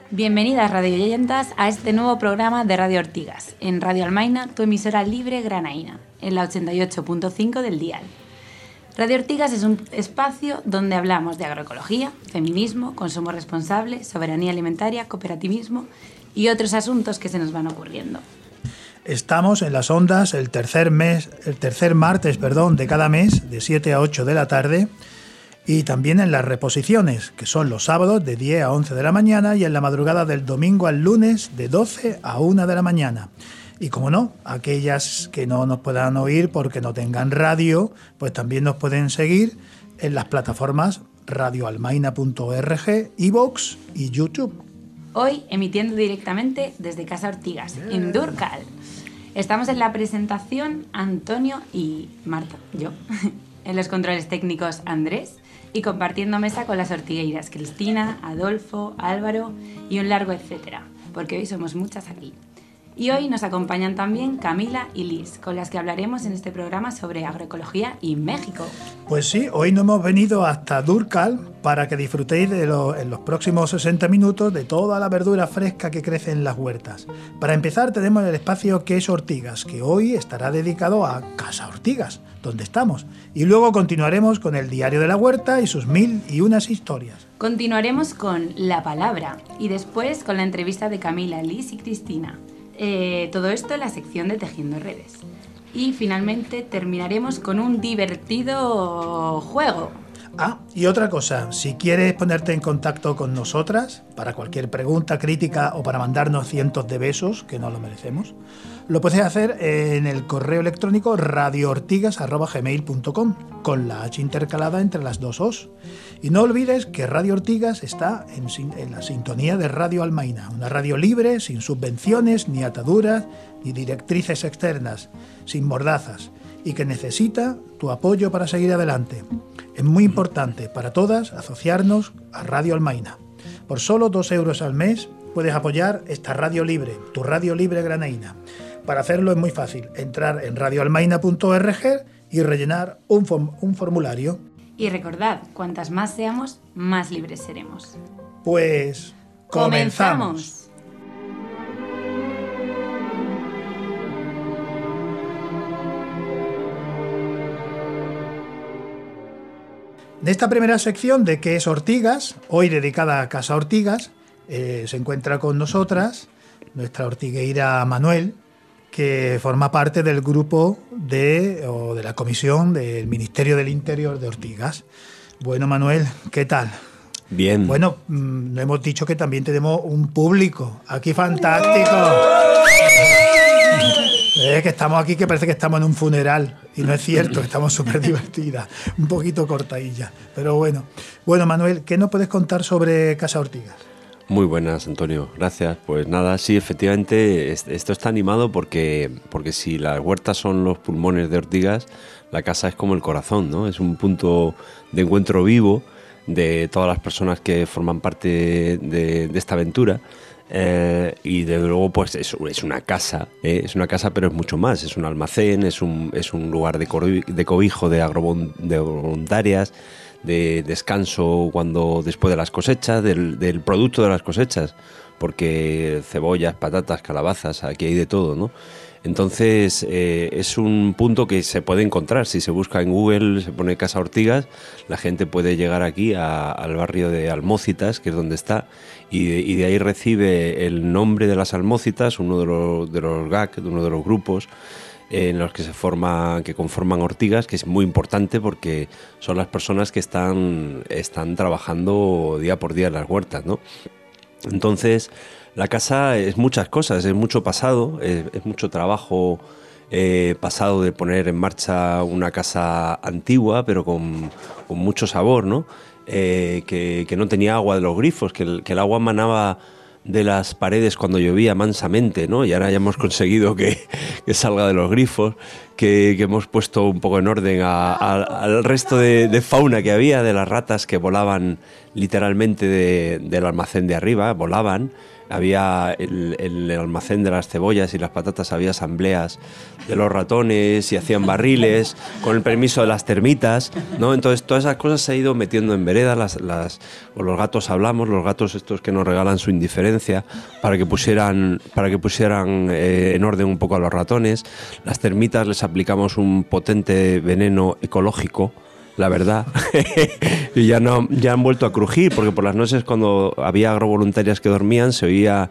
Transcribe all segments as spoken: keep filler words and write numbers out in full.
Bienvenidas radioyentas a este nuevo programa de Radio Ortigas, en Radio Almaina, tu emisora libre granaína, en la ochenta y ocho punto cinco del dial. Radio Ortigas es un espacio donde hablamos de agroecología, feminismo, consumo responsable, soberanía alimentaria, cooperativismo y otros asuntos que se nos van ocurriendo. Estamos en las ondas el tercer mes, el tercer martes, perdón, de cada mes, de siete a ocho de la tarde, y también en las reposiciones, que son los sábados de diez a once de la mañana y en la madrugada del domingo al lunes de doce a una de la mañana. Y como no, aquellas que no nos puedan oír porque no tengan radio, pues también nos pueden seguir en las plataformas radio almaina punto org, iVoox y YouTube. Hoy emitiendo directamente desde Casa Ortigas, yeah. en Durcal. Estamos en la presentación Antonio y Marta, yo, en los controles técnicos Andrés y compartiendo mesa con las ortigueiras Cristina, Adolfo, Álvaro y un largo etcétera, porque hoy somos muchas aquí. Y hoy nos acompañan también Camila y Liz, con las que hablaremos en este programa sobre agroecología y México. Pues sí, hoy nos hemos venido hasta Durcal para que disfrutéis de lo, en los próximos sesenta minutos de toda la verdura fresca que crece en las huertas. Para empezar tenemos el espacio Queso Ortigas, que hoy estará dedicado a Casa Ortigas, donde estamos. Y luego continuaremos con el Diario de la Huerta y sus mil y unas historias. Continuaremos con La Palabra y después con la entrevista de Camila, Liz y Cristina. Eh, todo esto en la sección de Tejiendo Redes. Y finalmente terminaremos con un divertido juego. Ah, y otra cosa, si quieres ponerte en contacto con nosotras para cualquier pregunta, crítica o para mandarnos cientos de besos, que no lo merecemos, lo puedes hacer en el correo electrónico radio ortigas arroba gmail punto com, con la H intercalada entre las dos O's. Y no olvides que Radio Ortigas está en, en la sintonía de Radio Almaina, una radio libre, sin subvenciones, ni ataduras, ni directrices externas, sin mordazas, y que necesita tu apoyo para seguir adelante. Es muy importante para todas asociarnos a Radio Almaina. Por solo dos euros al mes puedes apoyar esta radio libre, tu radio libre granaína. Para hacerlo es muy fácil, entrar en radio almaina punto org y rellenar un, form- un formulario. Y recordad, cuantas más seamos, más libres seremos. Pues comenzamos. ¡Comenzamos! En esta primera sección de ¿Qué es Ortigas?, hoy dedicada a Casa Ortigas, eh, se encuentra con nosotras nuestra ortigueira Manuel, que forma parte del grupo de, o de la comisión del Ministerio del Interior de Ortigas. Bueno, Manuel, ¿qué tal? Bien. Bueno, mmm, no hemos dicho que también tenemos un público aquí fantástico. Es que estamos aquí que parece que estamos en un funeral y no es cierto, estamos súper divertidas, un poquito cortadillas, pero bueno. Bueno, Manuel, ¿qué nos puedes contar sobre Casa Ortigas? Muy buenas, Antonio, gracias. Pues nada, sí, efectivamente, esto está animado porque, porque si las huertas son los pulmones de Ortigas, la casa es como el corazón, ¿no? Es un punto de encuentro vivo de todas las personas que forman parte de, de esta aventura. Eh, y de luego pues es, es una casa, ¿eh? es una casa pero es mucho más, es un almacén, es un, es un lugar de, corri- de cobijo de agrovoluntarias, de descanso cuando después de las cosechas, del, del producto de las cosechas, porque cebollas, patatas, calabazas, aquí hay de todo, ¿no? Entonces eh, es un punto que se puede encontrar, si se busca en Google, se pone Casa Ortigas, la gente puede llegar aquí a, al barrio de Almócitas, que es donde está, y de, y de ahí recibe el nombre de las Almócitas, uno de los, de los G A C, de uno de los grupos en los que se forma, que conforman Ortigas, que es muy importante porque son las personas que están, están trabajando día por día en las huertas, ¿no? Entonces, la casa es muchas cosas, es mucho pasado, es, es mucho trabajo eh, pasado de poner en marcha una casa antigua, pero con, con mucho sabor, ¿no? Eh, que, que no tenía agua de los grifos, que el, que el agua manaba de las paredes cuando llovía mansamente, ¿no? Y ahora ya hemos conseguido que, que salga de los grifos, que, que hemos puesto un poco en orden a, a, al resto de, de fauna que había, de las ratas que volaban literalmente de, del almacén de arriba, volaban. Había el, el almacén de las cebollas y las patatas, había asambleas de los ratones y hacían barriles con el permiso de las termitas, ¿no? Entonces todas esas cosas se ha ido metiendo en vereda, las, las, o los gatos hablamos, los gatos estos que nos regalan su indiferencia para que pusieran, para que pusieran eh, en orden un poco a los ratones. Las termitas les aplicamos un potente veneno ecológico, la verdad, y ya no ya han vuelto a crujir, porque por las noches cuando había agrovoluntarias que dormían se oía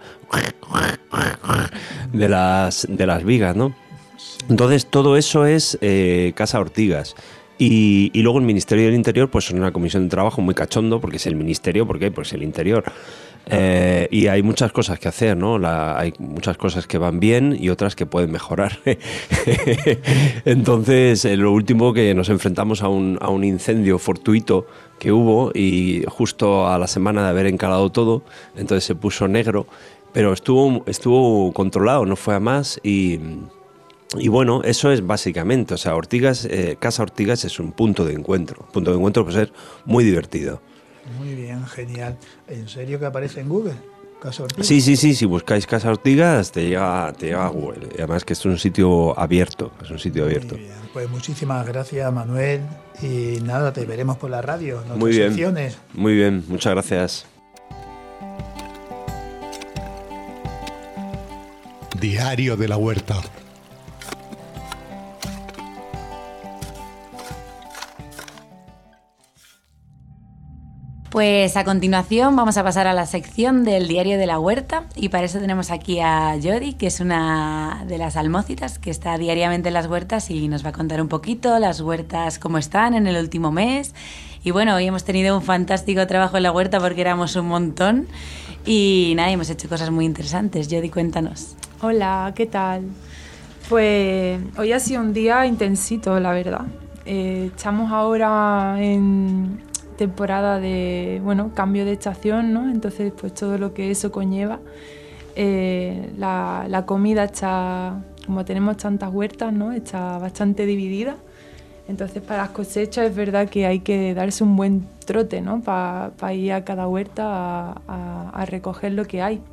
de las, de las vigas, ¿no? Entonces todo eso es eh, Casa Ortigas. Y, y luego el Ministerio del Interior pues son una comisión de trabajo muy cachondo, porque es el Ministerio, ¿por qué? Pues el Interior. Eh, y hay muchas cosas que hacer, ¿no? La, hay muchas cosas que van bien y otras que pueden mejorar. Entonces, eh, lo último que nos enfrentamos a un, a un incendio fortuito que hubo, y justo a la semana de haber encalado todo, entonces se puso negro, pero estuvo, estuvo controlado, no fue a más. Y, y bueno, eso es básicamente, o sea, Ortigas, eh, Casa Ortigas es un punto de encuentro, punto de encuentro puede ser muy divertido. Muy bien, genial. ¿En serio que aparece en Google? Casa Ortigas. Sí, sí, sí, si buscáis Casa Ortigas te llega, te llega a Google. Y además que esto es un sitio abierto, es un sitio abierto. Muy bien, pues muchísimas gracias, Manuel. Y nada, te veremos por la radio, en Muy otras bien, secciones. muy bien, muchas gracias. Diario de la Huerta. Pues a continuación vamos a pasar a la sección del Diario de la Huerta, y para eso tenemos aquí a Jodi, que es una de las almócitas que está diariamente en las huertas y nos va a contar un poquito las huertas, cómo están en el último mes. Y bueno, hoy hemos tenido un fantástico trabajo en la huerta porque éramos un montón y nada, hemos hecho cosas muy interesantes. Jodi, cuéntanos. Hola, ¿qué tal? Pues hoy ha sido un día intensito, la verdad. Eh, estamos ahora en temporada de, bueno, cambio de estación, ¿no? Entonces, pues todo lo que eso conlleva. Eh, la, la comida está, como tenemos tantas huertas, ¿no? Está bastante dividida. Entonces, para las cosechas es verdad que hay que darse un buen trote, ¿no? Para pa ir a cada huerta a, a, a recoger lo que hay.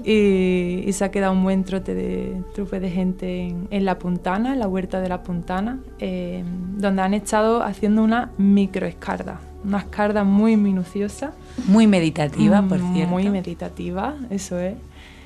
Y, y se ha quedado un buen trote de, trupe de gente en, en La Puntana, en la huerta de La Puntana, eh, donde han estado haciendo una microescarda. Una escarda muy minuciosa. Muy meditativa, por cierto. Muy meditativa, eso es.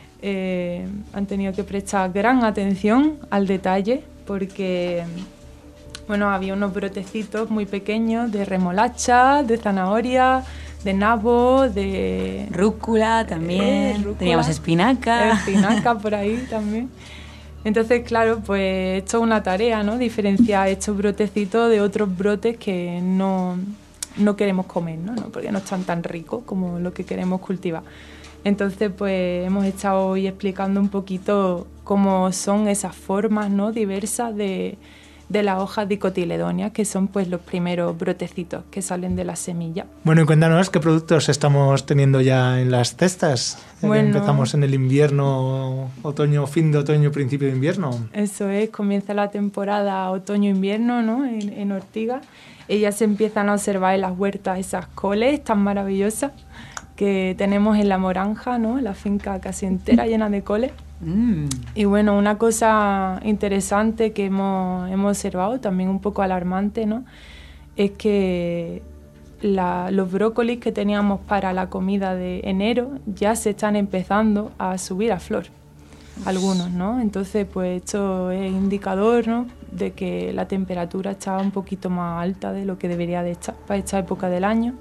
Eh, han tenido que prestar gran atención al detalle porque, bueno, había unos brotecitos muy pequeños de remolacha, de zanahoria, de nabo, de... Rúcula también, eh, rúcula, teníamos espinaca. Espinaca por ahí también. Entonces, claro, pues esto es una tarea, ¿no? Diferenciar estos brotecitos de otros brotes que no... no queremos comer, ¿no? ¿no? Porque no están tan ricos como lo que queremos cultivar. Entonces, pues hemos estado hoy explicando un poquito cómo son esas formas, ¿no? diversas de, de las hojas dicotiledóneas, que son pues los primeros brotecitos que salen de la semilla. Bueno, y cuéntanos qué productos estamos teniendo ya en las cestas. Bueno, empezamos en el invierno, otoño, fin de otoño, principio de invierno. Eso es, comienza la temporada otoño-invierno, ¿no? en, en Ortigas. Ellas se empiezan a observar en las huertas esas coles tan maravillosas que tenemos en La Moranja, ¿no? La finca casi entera llena de coles. Mm. Y bueno, una cosa interesante que hemos, hemos observado, también un poco alarmante, ¿no? Es que la, los brócolis que teníamos para la comida de enero ya se están empezando a subir a flor. Algunos, ¿no? Entonces, pues esto es indicador, ¿no? de que la temperatura está un poquito más alta de lo que debería de estar para esta época del año.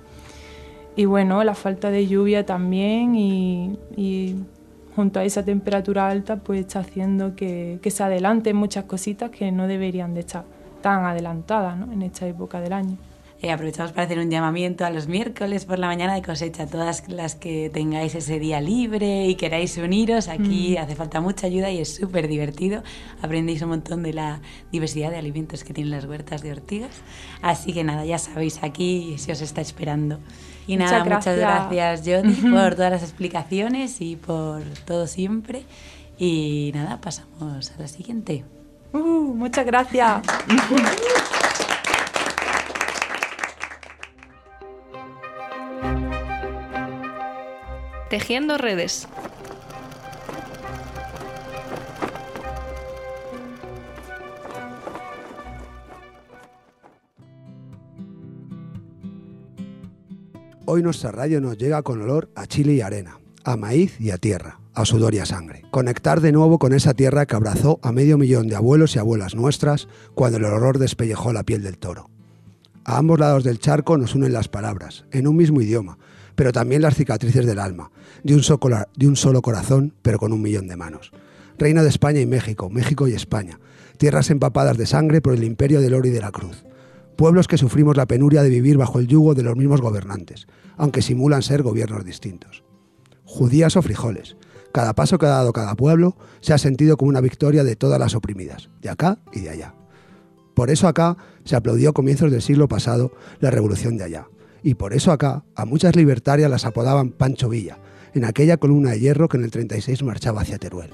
Y bueno, la falta de lluvia también y, y junto a esa temperatura alta pues está haciendo que, que se adelanten muchas cositas que no deberían de estar tan adelantadas, ¿no? en esta época del año. Eh, aprovechamos para hacer un llamamiento a los miércoles por la mañana de cosecha. Todas las que tengáis ese día libre y queráis uniros, aquí mm. hace falta mucha ayuda y es súper divertido. Aprendéis un montón de la diversidad de alimentos que tienen las huertas de Ortigas. Así que nada, ya sabéis, aquí se os está esperando. Y muchas nada, gracias. muchas gracias, Jodi, por todas las explicaciones y por todo siempre. Y nada, pasamos a la siguiente. Uh, muchas gracias. Tejiendo redes. Hoy nuestra radio nos llega con olor a chile y arena, a maíz y a tierra, a sudor y a sangre. Conectar de nuevo con esa tierra que abrazó a medio millón de abuelos y abuelas nuestras cuando el horror despellejó la piel del toro. A ambos lados del charco nos unen las palabras, en un mismo idioma, pero también las cicatrices del alma, de un, solo, de un solo corazón, pero con un millón de manos. Reino de España y México, México y España, tierras empapadas de sangre por el imperio del oro y de la cruz. Pueblos que sufrimos la penuria de vivir bajo el yugo de los mismos gobernantes, aunque simulan ser gobiernos distintos. Judías o frijoles, cada paso que ha dado cada pueblo se ha sentido como una victoria de todas las oprimidas, de acá y de allá. Por eso acá se aplaudió a comienzos del siglo pasado la revolución de allá. Y por eso acá a muchas libertarias las apodaban Pancho Villa, en aquella columna de hierro que en el treinta y seis marchaba hacia Teruel.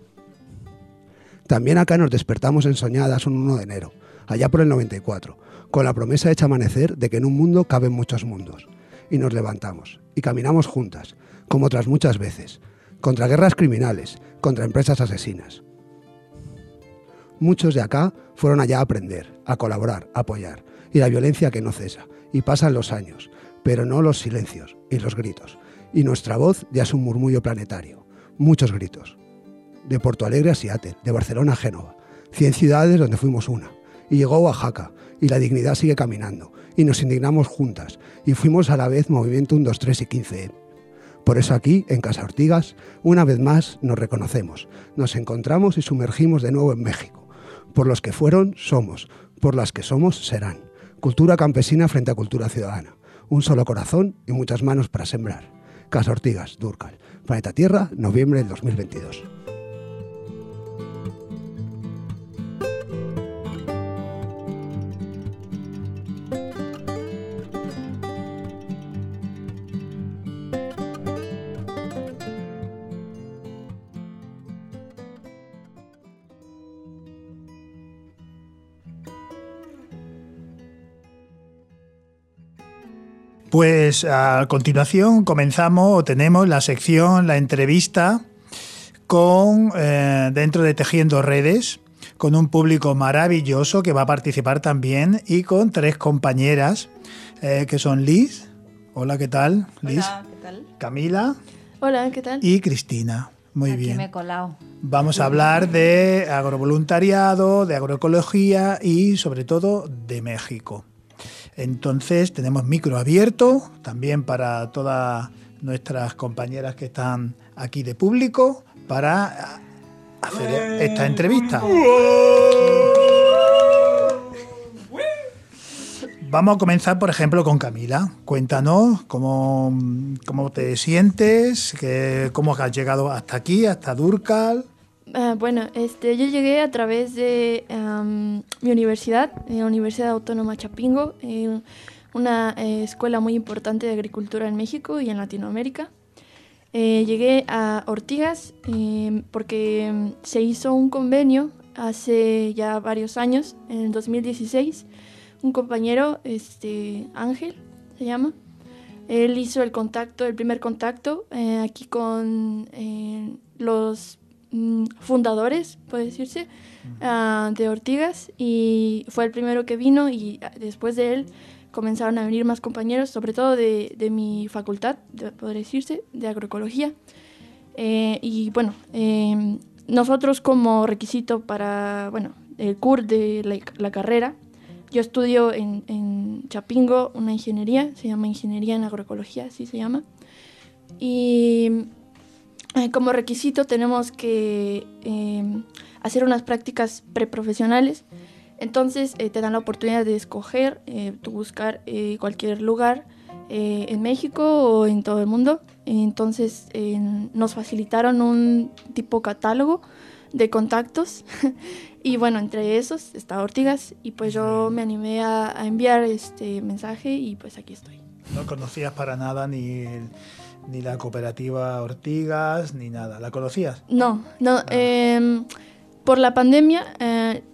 También acá nos despertamos ensoñadas un uno de enero, allá por el noventa y cuatro, con la promesa hecha amanecer de que en un mundo caben muchos mundos. Y nos levantamos, y caminamos juntas, como otras muchas veces, contra guerras criminales, contra empresas asesinas. Muchos de acá fueron allá a aprender, a colaborar, a apoyar, y la violencia que no cesa, y pasan los años, pero no los silencios y los gritos, y nuestra voz ya es un murmullo planetario, muchos gritos. De Porto Alegre a Seattle, de Barcelona a Génova, cien ciudades donde fuimos una, y llegó a Oaxaca, y la dignidad sigue caminando, y nos indignamos juntas, y fuimos a la vez Movimiento uno, dos, tres y quince eme. Por eso aquí, en Casa Ortigas, una vez más nos reconocemos, nos encontramos y sumergimos de nuevo en México. Por los que fueron, somos, por las que somos, serán. Cultura campesina frente a cultura ciudadana. Un solo corazón y muchas manos para sembrar. Casa Ortigas, Durcal. Planeta Tierra, noviembre del dos mil veintidós. Pues a continuación comenzamos o tenemos la sección, la entrevista con eh, dentro de Tejiendo Redes, con un público maravilloso que va a participar también y con tres compañeras eh, que son Liz. Hola, ¿qué tal? Liz. Hola, ¿qué tal? Camila. Hola, ¿qué tal? Y Cristina. Muy Aquí bien. me he colado. Vamos a hablar de agrovoluntariado, de agroecología y sobre todo de México. Entonces tenemos micro abierto también para todas nuestras compañeras que están aquí de público para hacer esta entrevista. Vamos a comenzar, por ejemplo, con Camila. Cuéntanos cómo, cómo te sientes, que, cómo has llegado hasta aquí, hasta Durcal. Uh, bueno, este, yo llegué a través de um, mi universidad, la Universidad Autónoma Chapingo, eh, una eh, escuela muy importante de agricultura en México y en Latinoamérica. Eh, llegué a Ortigas eh, porque um, se hizo un convenio hace ya varios años, en el dos mil dieciséis. Un compañero, este, Ángel se llama, él hizo el contacto, el primer contacto eh, aquí con eh, los fundadores, puede decirse, uh, de Ortigas, y fue el primero que vino, y después de él comenzaron a venir más compañeros, sobre todo de, de mi facultad, de, podría decirse, de agroecología. Eh, y bueno, eh, nosotros como requisito para, bueno, el C U R de la, la carrera, yo estudio en, en Chapingo una ingeniería, se llama Ingeniería en Agroecología, así se llama, y como requisito tenemos que eh, hacer unas prácticas preprofesionales. Entonces eh, te dan la oportunidad de escoger, eh, tú buscar eh, cualquier lugar eh, en México o en todo el mundo. Entonces eh, nos facilitaron un tipo catálogo de contactos y bueno, entre esos está Ortigas, y pues yo me animé a, a enviar este mensaje y pues aquí estoy. No conocías para nada ni el... ni la cooperativa Ortigas, ni nada. ¿La conocías? No, no. Eh, por la pandemia, eh,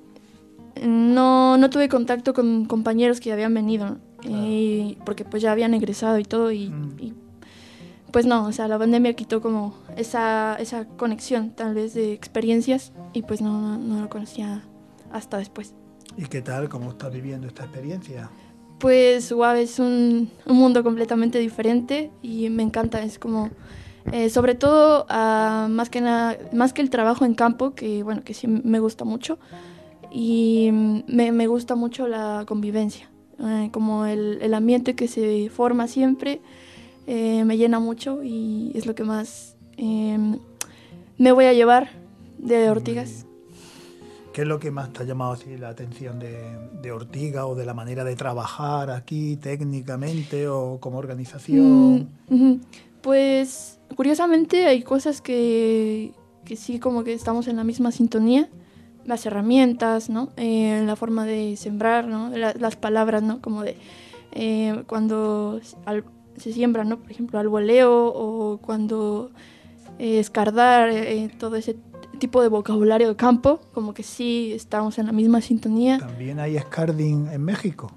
no, no tuve contacto con compañeros que habían venido, eh, porque pues ya habían egresado y todo, y, mm. y pues no, o sea, la pandemia quitó como esa, esa conexión tal vez de experiencias, y pues no, no, no lo conocía hasta después. ¿Y qué tal? ¿Cómo estás viviendo esta experiencia? Pues wow, es un, un mundo completamente diferente y me encanta, es como... Eh, sobre todo, uh, más, que na, más que el trabajo en campo, que bueno, que sí me gusta mucho, y me, me gusta mucho la convivencia, eh, como el, el ambiente que se forma siempre, eh, me llena mucho y es lo que más eh, me voy a llevar de Ortigas. ¿Qué es lo que más te ha llamado así la atención de, de Ortigas o de la manera de trabajar aquí técnicamente o como organización? Mm, uh-huh. Pues curiosamente hay cosas que, que sí como que estamos en la misma sintonía, las herramientas, ¿no? Eh, la forma de sembrar, ¿no? La, las palabras, ¿no? Como de eh, cuando al, se siembra, ¿no? Por ejemplo, alboleo o cuando eh, escardar, eh, todo ese tipo de vocabulario de campo, como que sí estamos en la misma sintonía. ¿También hay escarding en México?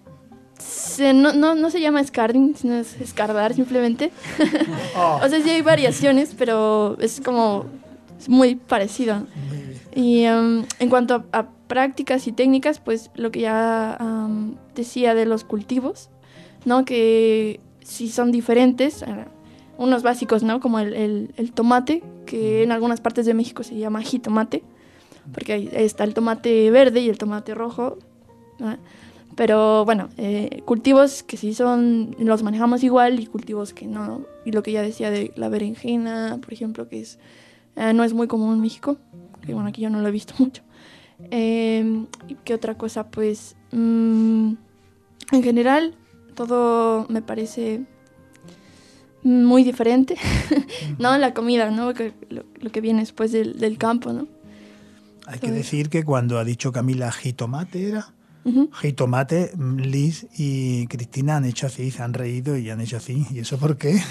Se, no, no, no se llama escarding, sino es escardar simplemente. Oh. O sea, sí hay variaciones, pero es como es muy parecido. Y um, en cuanto a, a prácticas y técnicas, pues lo que ya um, decía de los cultivos, ¿no? Que sí son diferentes, uh, unos básicos, ¿no? Como el, el, el tomate, que en algunas partes de México se llama jitomate, porque ahí está el tomate verde y el tomate rojo, ¿no? Pero bueno, eh, cultivos que sí son, los manejamos igual y cultivos que no. Y lo que ya decía de la berenjena, por ejemplo, que es eh, no es muy común en México, que bueno, aquí yo no lo he visto mucho. Eh, ¿Y qué otra cosa? Pues mmm, en general todo me parece muy diferente, ¿no? La comida, ¿no? Que, lo, lo que viene después del, del campo, ¿no? Hay que decir que cuando ha dicho Camila jitomate era... Uh-huh. Jitomate, Liz y Cristina han hecho así, se han reído y han hecho así. ¿Y eso por qué?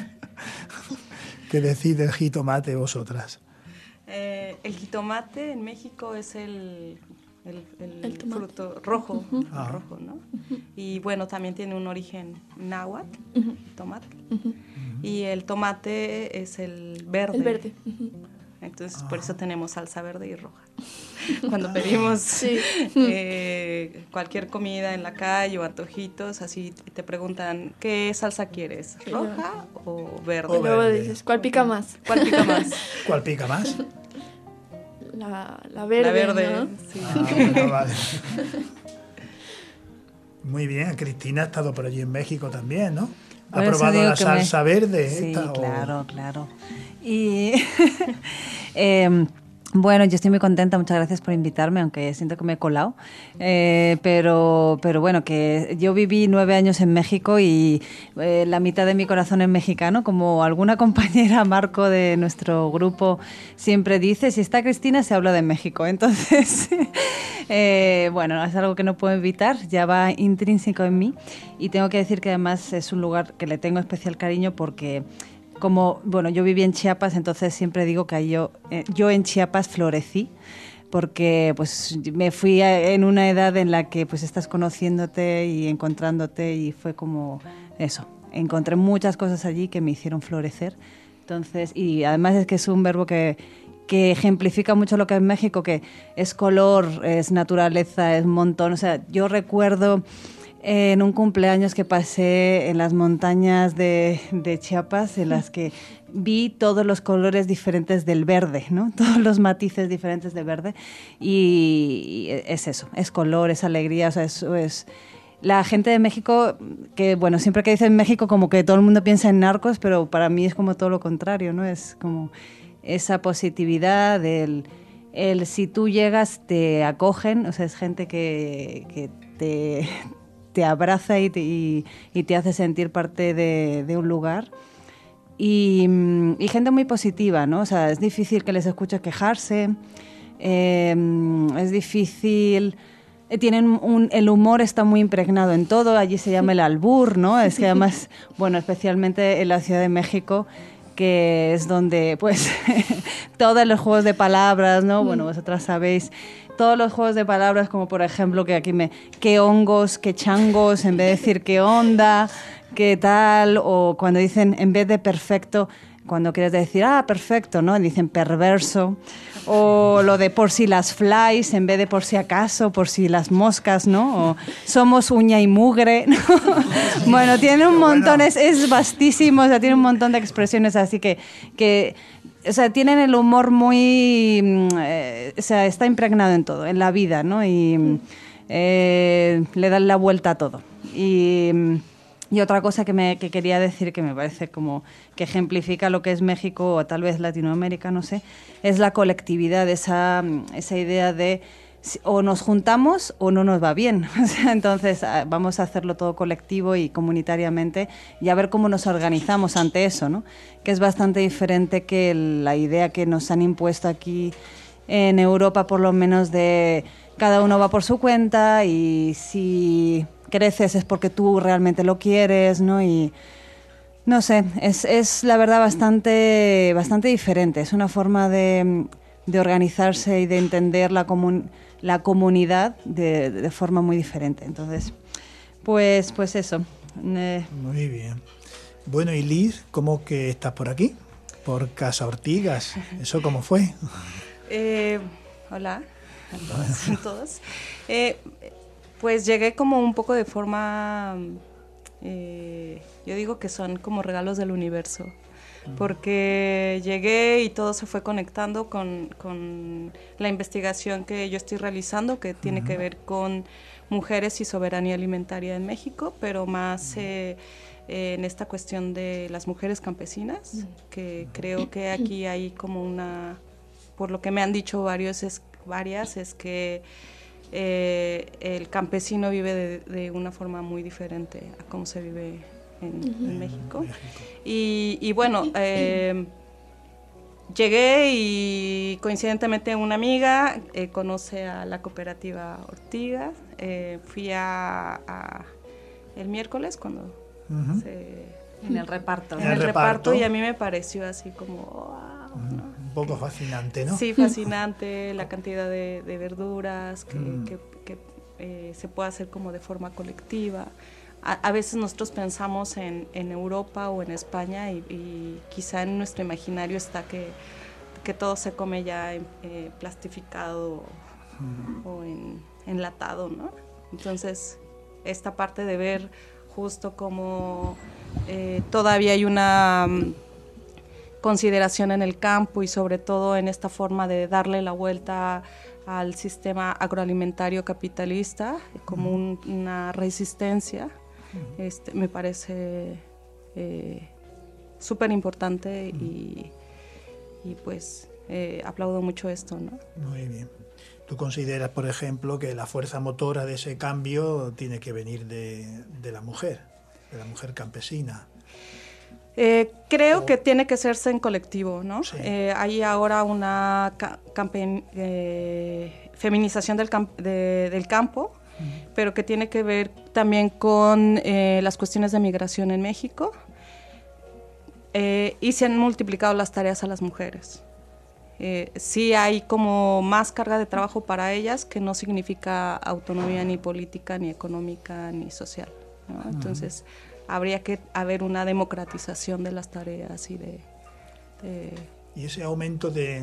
¿Qué decís del jitomate vosotras? Eh, el jitomate en México es el, el, el, el fruto rojo, uh-huh. ah. rojo, ¿no? Uh-huh. Y bueno, también tiene un origen náhuatl, uh-huh. tomate. Uh-huh. Y el tomate es el verde. El verde. Uh-huh. Entonces, ah. por eso tenemos salsa verde y roja. Cuando pedimos sí. eh, cualquier comida en la calle o antojitos, así te preguntan, ¿qué salsa quieres? ¿Roja o verde? Y luego dices, ¿cuál pica más? ¿Cuál pica más? ¿Cuál pica más? La, la verde, La verde, ¿no? Sí. Ah, bueno, vale. Muy bien, Cristina ha estado por allí en México también, ¿no? ¿Ha Por probado la salsa me... verde? Sí, esta, claro, o... claro. Y eh, bueno, yo estoy muy contenta, muchas gracias por invitarme, aunque siento que me he colado. Eh, pero, pero bueno, que yo viví nueve años en México y eh, la mitad de mi corazón es mexicano, como alguna compañera, Marco, de nuestro grupo, siempre dice, si está Cristina se habla de México. Entonces, eh, bueno, es algo que no puedo evitar, ya va intrínseco en mí. Y tengo que decir que además es un lugar que le tengo especial cariño porque... Como, bueno, yo viví en Chiapas, entonces siempre digo que yo, eh, yo en Chiapas florecí, porque pues me fui a, en una edad en la que pues estás conociéndote y encontrándote y fue como eso, encontré muchas cosas allí que me hicieron florecer. Entonces, y además es que es un verbo que, que ejemplifica mucho lo que es México, que es color, es naturaleza, es un montón. O sea, yo recuerdo... en un cumpleaños que pasé en las montañas de, de Chiapas, en las que vi todos los colores diferentes del verde, ¿no? Todos los matices diferentes de verde. Y, y es eso, es color, es alegría, o sea, eso es... La gente de México, que bueno, siempre que dicen México como que todo el mundo piensa en narcos, pero para mí es como todo lo contrario, ¿no? Es como esa positividad del... El, si tú llegas, te acogen, o sea, es gente que, que te... te abraza y te, y, y te hace sentir parte de, de un lugar. Y, y gente muy positiva, ¿no? O sea, es difícil que les escuches quejarse, eh, es difícil... Tienen un, el humor está muy impregnado en todo, allí se llama el albur, ¿no? Es que además, bueno, especialmente en la Ciudad de México, que es donde, pues, todos los juegos de palabras, ¿no? Bueno, vosotras sabéis, todos los juegos de palabras, como por ejemplo que aquí me... qué hongos, qué changos, en vez de decir qué onda, qué tal, o cuando dicen en vez de perfecto, cuando quieres decir, ah, perfecto, ¿no? Dicen perverso. O lo de por si las flies, en vez de por si acaso, por si las moscas, ¿no? O somos uña y mugre, ¿no? Bueno, tiene un montón, es, es vastísimo, o sea, tiene un montón de expresiones así que... que o sea, tienen el humor muy... Eh, o sea, está impregnado en todo, en la vida, ¿no? Y eh, le dan la vuelta a todo. Y... Y otra cosa que, me, que quería decir, que me parece como que ejemplifica lo que es México o tal vez Latinoamérica, no sé, es la colectividad, esa, esa idea de o nos juntamos o no nos va bien. O sea, entonces vamos a hacerlo todo colectivo y comunitariamente y a ver cómo nos organizamos ante eso, ¿no? Que es bastante diferente que la idea que nos han impuesto aquí en Europa, por lo menos, de cada uno va por su cuenta y si... creces es porque tú realmente lo quieres, ¿no? Y no sé, es, es la verdad bastante, bastante diferente. Es una forma de, de organizarse y de entender la, comun, la comunidad de, de forma muy diferente. Entonces, pues, pues eso. Eh. Muy bien. Bueno, y Liz, ¿cómo que estás por aquí? Por Casa Ortigas. ¿Eso cómo fue? Eh, hola a todas. A todos. Eh, Pues llegué como un poco de forma, eh, yo digo que son como regalos del universo, porque llegué y todo se fue conectando con, con la investigación que yo estoy realizando, que tiene que ver con mujeres y soberanía alimentaria en México, pero más eh, eh, en esta cuestión de las mujeres campesinas, que creo que aquí hay como una, por lo que me han dicho varios, es, varias, es que Eh, el campesino vive de, de una forma muy diferente a cómo se vive en, uh-huh. en México. México. Y, y bueno, eh, llegué y coincidentemente una amiga eh, conoce a la cooperativa Ortigas. Eh, fui a, a el miércoles cuando uh-huh. se... En el reparto. En el, el reparto, reparto y a mí me pareció así como... Wow, ¿no? Un poco fascinante, ¿no? Sí, fascinante, la cantidad de, de verduras que, mm. que, que eh, se puede hacer como de forma colectiva. A, a veces nosotros pensamos en, en Europa o en España y, y quizá en nuestro imaginario está que, que todo se come ya eh, plastificado mm. o en, enlatado, ¿no? Entonces, esta parte de ver justo como eh, todavía hay una... consideración en el campo y sobre todo en esta forma de darle la vuelta al sistema agroalimentario capitalista como un, una resistencia, este, me parece eh, súper importante y, y pues eh, aplaudo mucho esto, ¿no? Muy bien. ¿Tú consideras, por ejemplo, que la fuerza motora de ese cambio tiene que venir de, de la mujer, de la mujer campesina? Eh, creo oh. que tiene que hacerse en colectivo, ¿no? Sí. Eh, hay ahora una ca eh, feminización del, camp de, del campo, uh-huh. pero que tiene que ver también con eh, las cuestiones de migración en México eh, y se han multiplicado las tareas a las mujeres. Eh, sí hay como más carga de trabajo para ellas, que no significa autonomía ni política, ni económica, ni social, ¿no? Uh-huh. Entonces... habría que haber una democratización de las tareas y de... de y ese aumento de,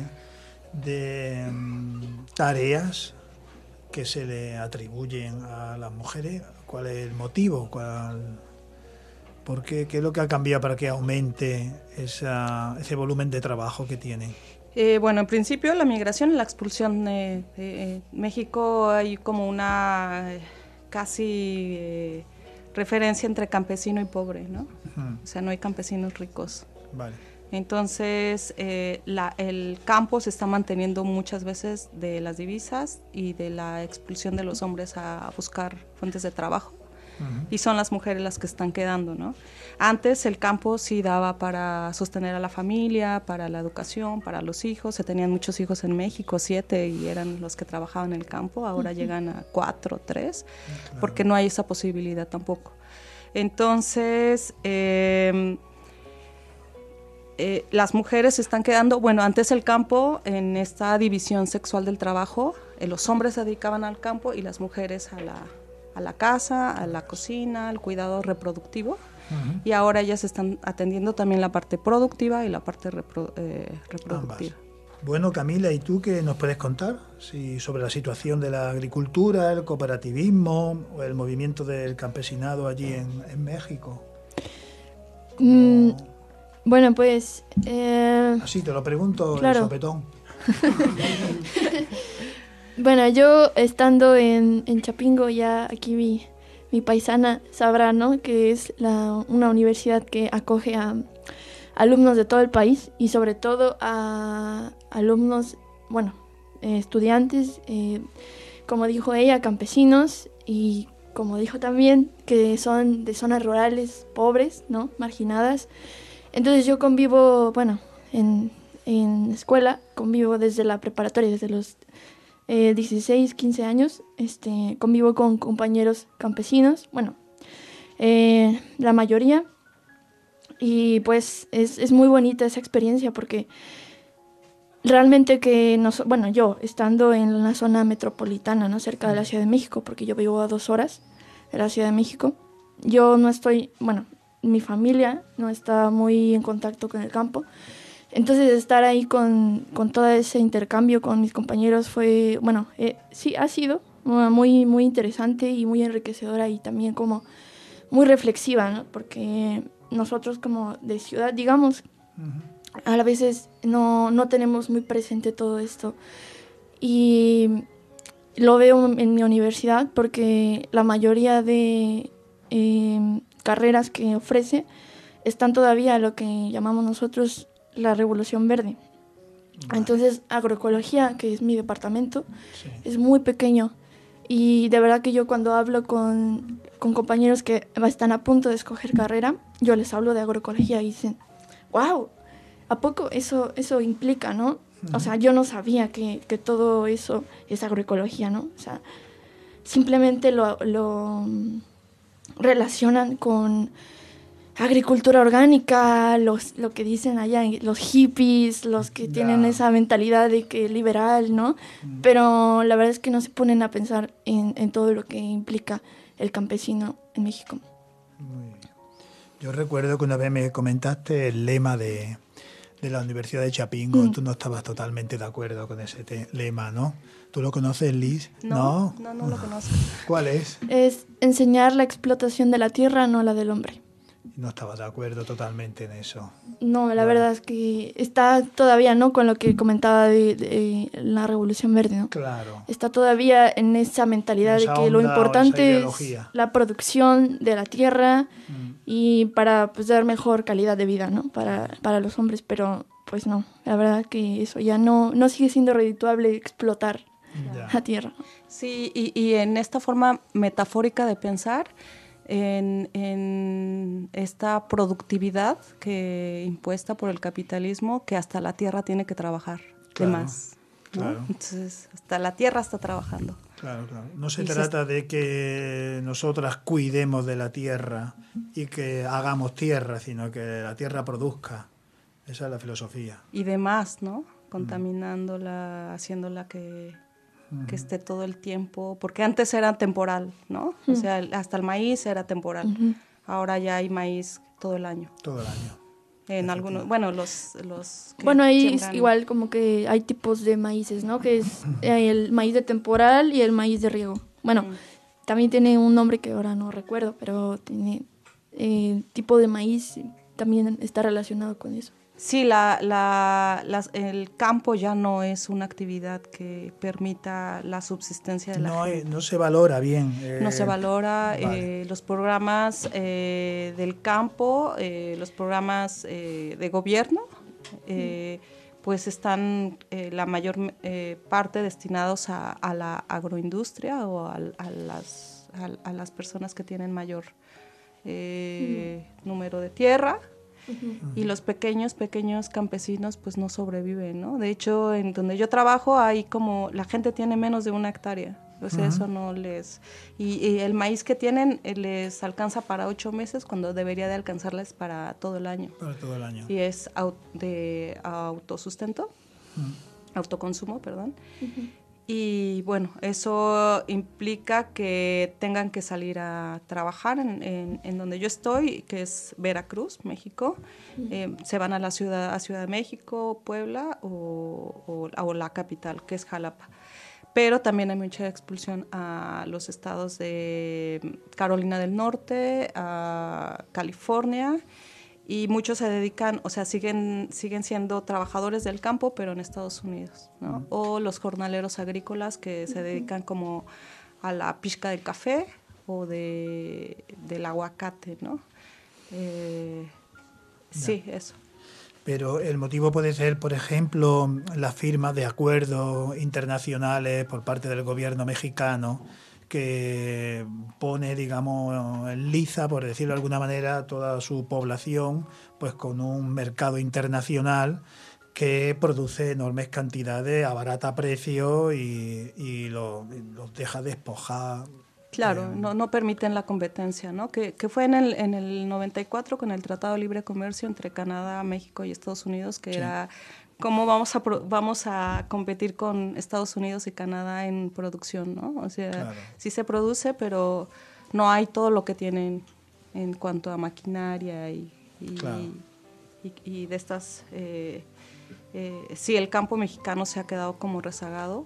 de um, tareas que se le atribuyen a las mujeres, ¿cuál es el motivo? ¿Cuál, por qué, ¿Qué es lo que ha cambiado para que aumente esa, ese volumen de trabajo que tienen? Eh, bueno, en principio la migración y la expulsión de, de, de México hay como una casi... Eh, referencia entre campesino y pobre, ¿no? Uh-huh. O sea, no hay campesinos ricos. Vale. Entonces, eh, la, el campo se está manteniendo muchas veces de las divisas y de la expulsión de los hombres a, a buscar fuentes de trabajo. Uh-huh. Y son las mujeres las que están quedando, ¿no? Antes el campo sí daba para sostener a la familia, para la educación, para los hijos. Se tenían muchos hijos en México, siete, y eran los que trabajaban en el campo. Ahora uh-huh. llegan a cuatro, tres, claro. porque no hay esa posibilidad tampoco. Entonces, eh, eh, las mujeres se están quedando, bueno, antes el campo, en esta división sexual del trabajo, eh, los hombres se dedicaban al campo y las mujeres a la, a la casa, a la cocina, al cuidado reproductivo. Uh-huh. Y ahora ellas están atendiendo también la parte productiva y la parte repro, eh, reproductiva. Ambas. Bueno, Camila, ¿y tú qué nos puedes contar sí, sobre la situación de la agricultura, el cooperativismo o el movimiento del campesinado allí en, en México? Mm, bueno, pues... Eh, Así te lo pregunto, claro. el sopetón. Bueno, yo estando en, en Chapingo, ya aquí mi, mi paisana sabrá, ¿no?, que es la, una universidad que acoge a alumnos de todo el país y sobre todo a alumnos, bueno, eh, estudiantes, eh, como dijo ella, campesinos y como dijo también, que son de zonas rurales pobres, ¿no?, marginadas. Entonces yo convivo, bueno, en, en escuela, convivo desde la preparatoria, desde los eh, dieciséis, quince años, este, convivo con compañeros campesinos, bueno, eh, la mayoría. Y pues es, es muy bonita esa experiencia porque realmente que, nos, bueno, yo estando en la zona metropolitana, ¿no?, cerca de la Ciudad de México, porque yo vivo a dos horas de la Ciudad de México, yo no estoy, bueno, mi familia no está muy en contacto con el campo. Entonces estar ahí con, con todo ese intercambio con mis compañeros fue, bueno, eh, sí, ha sido muy, muy interesante y muy enriquecedora y también como muy reflexiva, ¿no? Porque nosotros como de ciudad, digamos, uh-huh. a veces no, no tenemos muy presente todo esto. Y lo veo en mi universidad porque la mayoría de eh, carreras que ofrece están todavía lo que llamamos nosotros la revolución verde. Vale. Entonces, agroecología, que es mi departamento, sí. es muy pequeño. Y de verdad que yo cuando hablo con, con compañeros que están a punto de escoger carrera, yo les hablo de agroecología y dicen, wow, ¿a poco eso, eso implica, no? Uh-huh. O sea, yo no sabía que, que todo eso es agroecología, ¿no? O sea, simplemente lo, lo relacionan con agricultura orgánica, los, lo que dicen allá, los hippies, los que yeah. tienen esa mentalidad de que liberal, ¿no? Mm. Pero la verdad es que no se ponen a pensar en, en todo lo que implica el campesino en México. Muy bien. Yo recuerdo que una vez me comentaste el lema de, de la Universidad de Chapingo, mm. tú no estabas totalmente de acuerdo con ese te- lema, ¿no? ¿Tú lo conoces, Liz? No, no, no, no lo conozco. ¿Cuál es? Es enseñar la explotación de la tierra, no la del hombre. No estaba de acuerdo totalmente en eso. No, la bueno. verdad es que está todavía, ¿no?, con lo que comentaba de, de la Revolución Verde, ¿no? Claro. Está todavía en esa mentalidad esa de que lo importante es la producción de la tierra mm. y para pues dar mejor calidad de vida, ¿no?, para, para los hombres, pero pues no, la verdad que eso ya no, no sigue siendo redituable explotar ya. la tierra. Sí, y, y en esta forma metafórica de pensar, En, en esta productividad que impuesta por el capitalismo, que hasta la tierra tiene que trabajar claro, de más, ¿no? Claro. Entonces, hasta la tierra está trabajando. Claro, claro. No se y trata se... de que nosotras cuidemos de la tierra y que hagamos tierra, sino que la tierra produzca. Esa es la filosofía. Y demás, ¿no? Contaminándola, mm. haciéndola que... que esté todo el tiempo, porque antes era temporal, ¿no? Uh-huh. O sea, hasta el maíz era temporal. Uh-huh. Ahora ya hay maíz todo el año. Todo el año. En algunos, bueno, los... los bueno, ahí es igual como que hay tipos de maíces, ¿no? Que es el maíz de temporal y el maíz de riego. Bueno, uh-huh. también tiene un nombre que ahora no recuerdo, pero tiene eh, tipo de maíz, también está relacionado con eso. Sí, la, la, la, el campo ya no es una actividad que permita la subsistencia de la no, gente. No se valora bien. Eh, no se valora vale. eh, los programas eh, del campo, eh, los programas eh, de gobierno, eh, pues están eh, la mayor eh, parte destinados a, a la agroindustria o a, a, las, a, a las personas que tienen mayor eh, uh-huh. número de tierra. Uh-huh. Y los pequeños, pequeños campesinos pues no sobreviven, ¿no? De hecho, en donde yo trabajo hay como, la gente tiene menos de una hectárea, O sea, uh-huh. eso no les... Y, y el maíz que tienen eh, les alcanza para ocho meses cuando debería de alcanzarles para todo el año. Para todo el año. Y es au- de autosustento, uh-huh. autoconsumo, perdón. Uh-huh. Y bueno, eso implica que tengan que salir a trabajar en, en, en donde yo estoy, que es Veracruz, México. Uh-huh. Eh, se van a la ciudad, a Ciudad de México, Puebla o, o, o la capital, que es Jalapa. Pero también hay mucha expulsión a los estados de Carolina del Norte, a California, y muchos se dedican, o sea, siguen, siguen siendo trabajadores del campo, pero en Estados Unidos, ¿no? Uh-huh. O los jornaleros agrícolas que se dedican como a la pizca del café o de, del aguacate, ¿no? Eh, sí, eso. Pero el motivo puede ser, por ejemplo, la firma de acuerdos internacionales por parte del gobierno mexicano que pone, digamos, en liza, por decirlo de alguna manera, toda su población, pues con un mercado internacional que produce enormes cantidades a barata precio y, y los lo deja despojar. Claro, eh, no, no permiten la competencia, ¿no? Que, que fue en el, en el noventa y cuatro con el Tratado de Libre Comercio entre Canadá, México y Estados Unidos, que sí. era cómo vamos a, pro, vamos a competir con Estados Unidos y Canadá en producción, ¿no? O sea, claro. sí se produce, pero no hay todo lo que tienen en cuanto a maquinaria y, y, claro. y, y de estas... Eh, eh, sí, el campo mexicano se ha quedado como rezagado.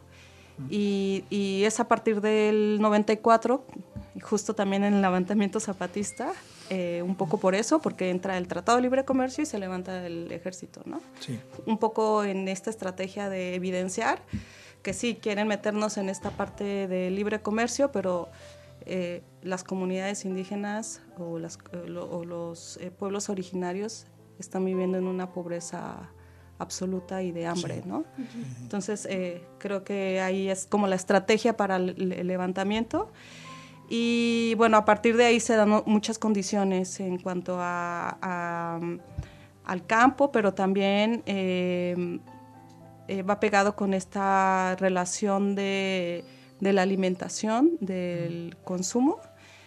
Y, y es a partir del noventa y cuatro, justo también en el levantamiento zapatista, eh, un poco por eso, porque entra el Tratado de Libre Comercio y se levanta el ejército, ¿no? Sí. Un poco en esta estrategia de evidenciar que sí quieren meternos en esta parte de libre comercio, pero eh, las comunidades indígenas o, las, eh, lo, o los eh, pueblos originarios están viviendo en una pobreza absoluta y de hambre, sí. ¿no? Uh-huh. Entonces, eh, creo que ahí es como la estrategia para el, el levantamiento. Y bueno, a partir de ahí se dan muchas condiciones en cuanto a, a, al campo, pero también eh, eh, va pegado con esta relación de, de la alimentación, del uh-huh. consumo.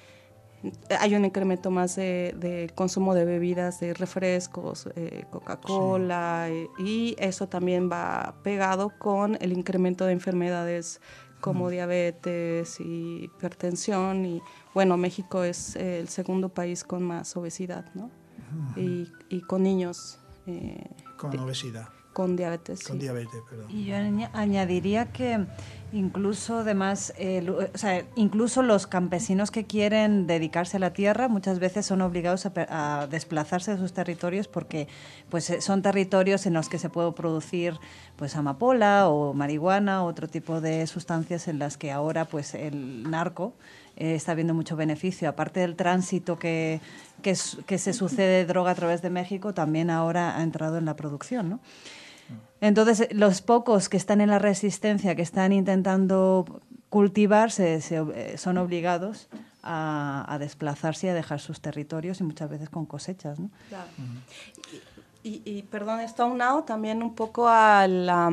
Hay un incremento más de, de consumo de bebidas, de refrescos, eh, Coca-Cola, sí. eh, y eso también va pegado con el incremento de enfermedades como mm. diabetes y hipertensión. Y bueno, México es eh, el segundo país con más obesidad, ¿no? Uh-huh. y, y con niños. Eh, con de, obesidad. Con diabetes. Con sí. diabetes, perdón. Y yo añadiría que incluso además, eh, o sea, incluso los campesinos que quieren dedicarse a la tierra muchas veces son obligados a, a desplazarse de sus territorios porque pues son territorios en los que se puede producir pues amapola o marihuana, otro tipo de sustancias en las que ahora pues el narco eh, está viendo mucho beneficio. Aparte del tránsito que, que, que se sucede de droga a través de México, también ahora ha entrado en la producción, ¿no? Entonces, los pocos que están en la resistencia, que están intentando cultivar, se, se, son obligados a, a desplazarse y a dejar sus territorios y muchas veces con cosechas, ¿no? Claro. Uh-huh. y, y, y, perdón, está unado también un poco a, la,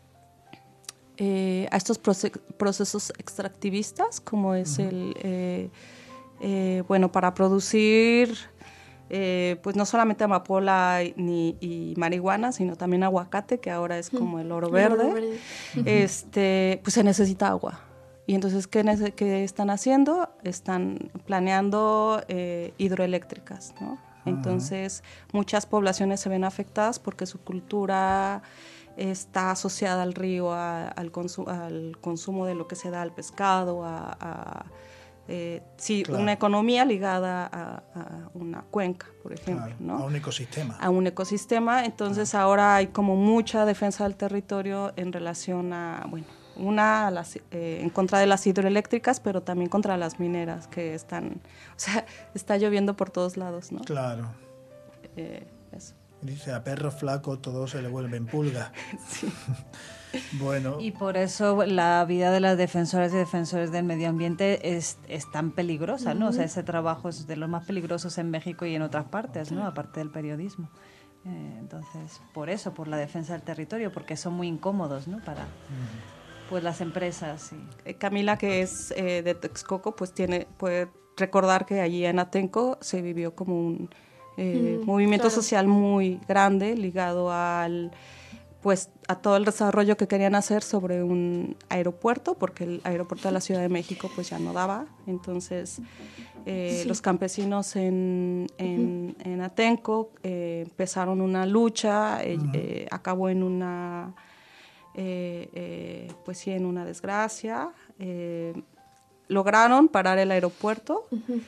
eh, a estos proce- procesos extractivistas, como es uh-huh. el, eh, eh, bueno, para producir... Eh, pues no solamente amapola ni, y marihuana, sino también aguacate, que ahora es como el oro verde, el oro verde. Este, pues se necesita agua. Y entonces, ¿qué, nece- qué están haciendo? Están planeando eh, hidroeléctricas, ¿no? Entonces, muchas poblaciones se ven afectadas porque su cultura está asociada al río, a, al, consu- al consumo de lo que se da al pescado, a... a Eh, sí, claro. una economía ligada a, a una cuenca, por ejemplo, claro, ¿no? A un ecosistema. A un ecosistema, entonces ah. ahora hay como mucha defensa del territorio en relación a, bueno, una a las, eh, en contra de las hidroeléctricas, pero también contra las mineras que están, o sea, está lloviendo por todos lados, ¿no? Claro. Eh, eso. Dice, a perro flaco todo se le vuelven pulgas. Sí. Bueno. Y por eso la vida de las defensoras y defensores del medio ambiente es, es tan peligrosa, ¿no? Uh-huh. O sea, ese trabajo es de los más peligrosos en México y en otras partes, ¿no? Aparte del periodismo. Eh, entonces, por eso, por la defensa del territorio, porque son muy incómodos, ¿no? Para... Uh-huh. Pues las empresas, sí. Eh, Camila, que es eh, de Texcoco, pues tiene, puede recordar que allí en Atenco se vivió como un eh, mm, movimiento claro. social muy grande ligado al, pues, a todo el desarrollo que querían hacer sobre un aeropuerto, porque el aeropuerto de la Ciudad de México pues ya no daba. Entonces eh, sí. los campesinos en, en, uh-huh. en Atenco eh, empezaron una lucha, eh, uh-huh. eh, acabó en una... Eh, eh, pues sí, en una desgracia. Eh, lograron parar el aeropuerto uh-huh.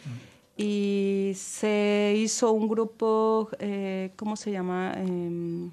y se hizo un grupo, eh, ¿cómo se llama? Eh,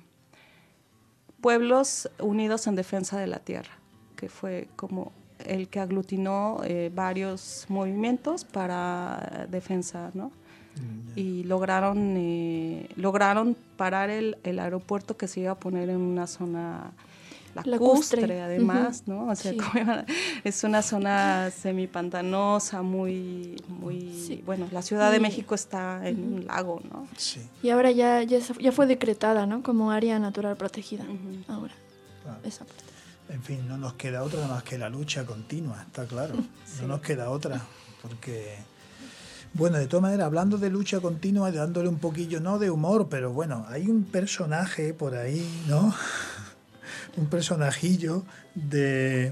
Pueblos Unidos en Defensa de la Tierra, que fue como el que aglutinó eh, varios movimientos para defensa, ¿no? Uh-huh. Y lograron, eh, lograron parar el, el aeropuerto que se iba a poner en una zona... lacustre, lacustre además, uh-huh. ¿no? O sea, sí. como, es una zona semipantanosa, muy, muy, sí. bueno, la Ciudad de México está en uh-huh. un lago, ¿no? Sí. Y ahora ya, ya, ya fue decretada, ¿no? Como área natural protegida, uh-huh. ahora, claro. esa parte. En fin, no nos queda otra más que la lucha continua, está claro, sí. no nos queda otra, porque... Bueno, de todas maneras, hablando de lucha continua, dándole un poquillo, no de humor, pero bueno, hay un personaje por ahí, ¿no? Un personajillo de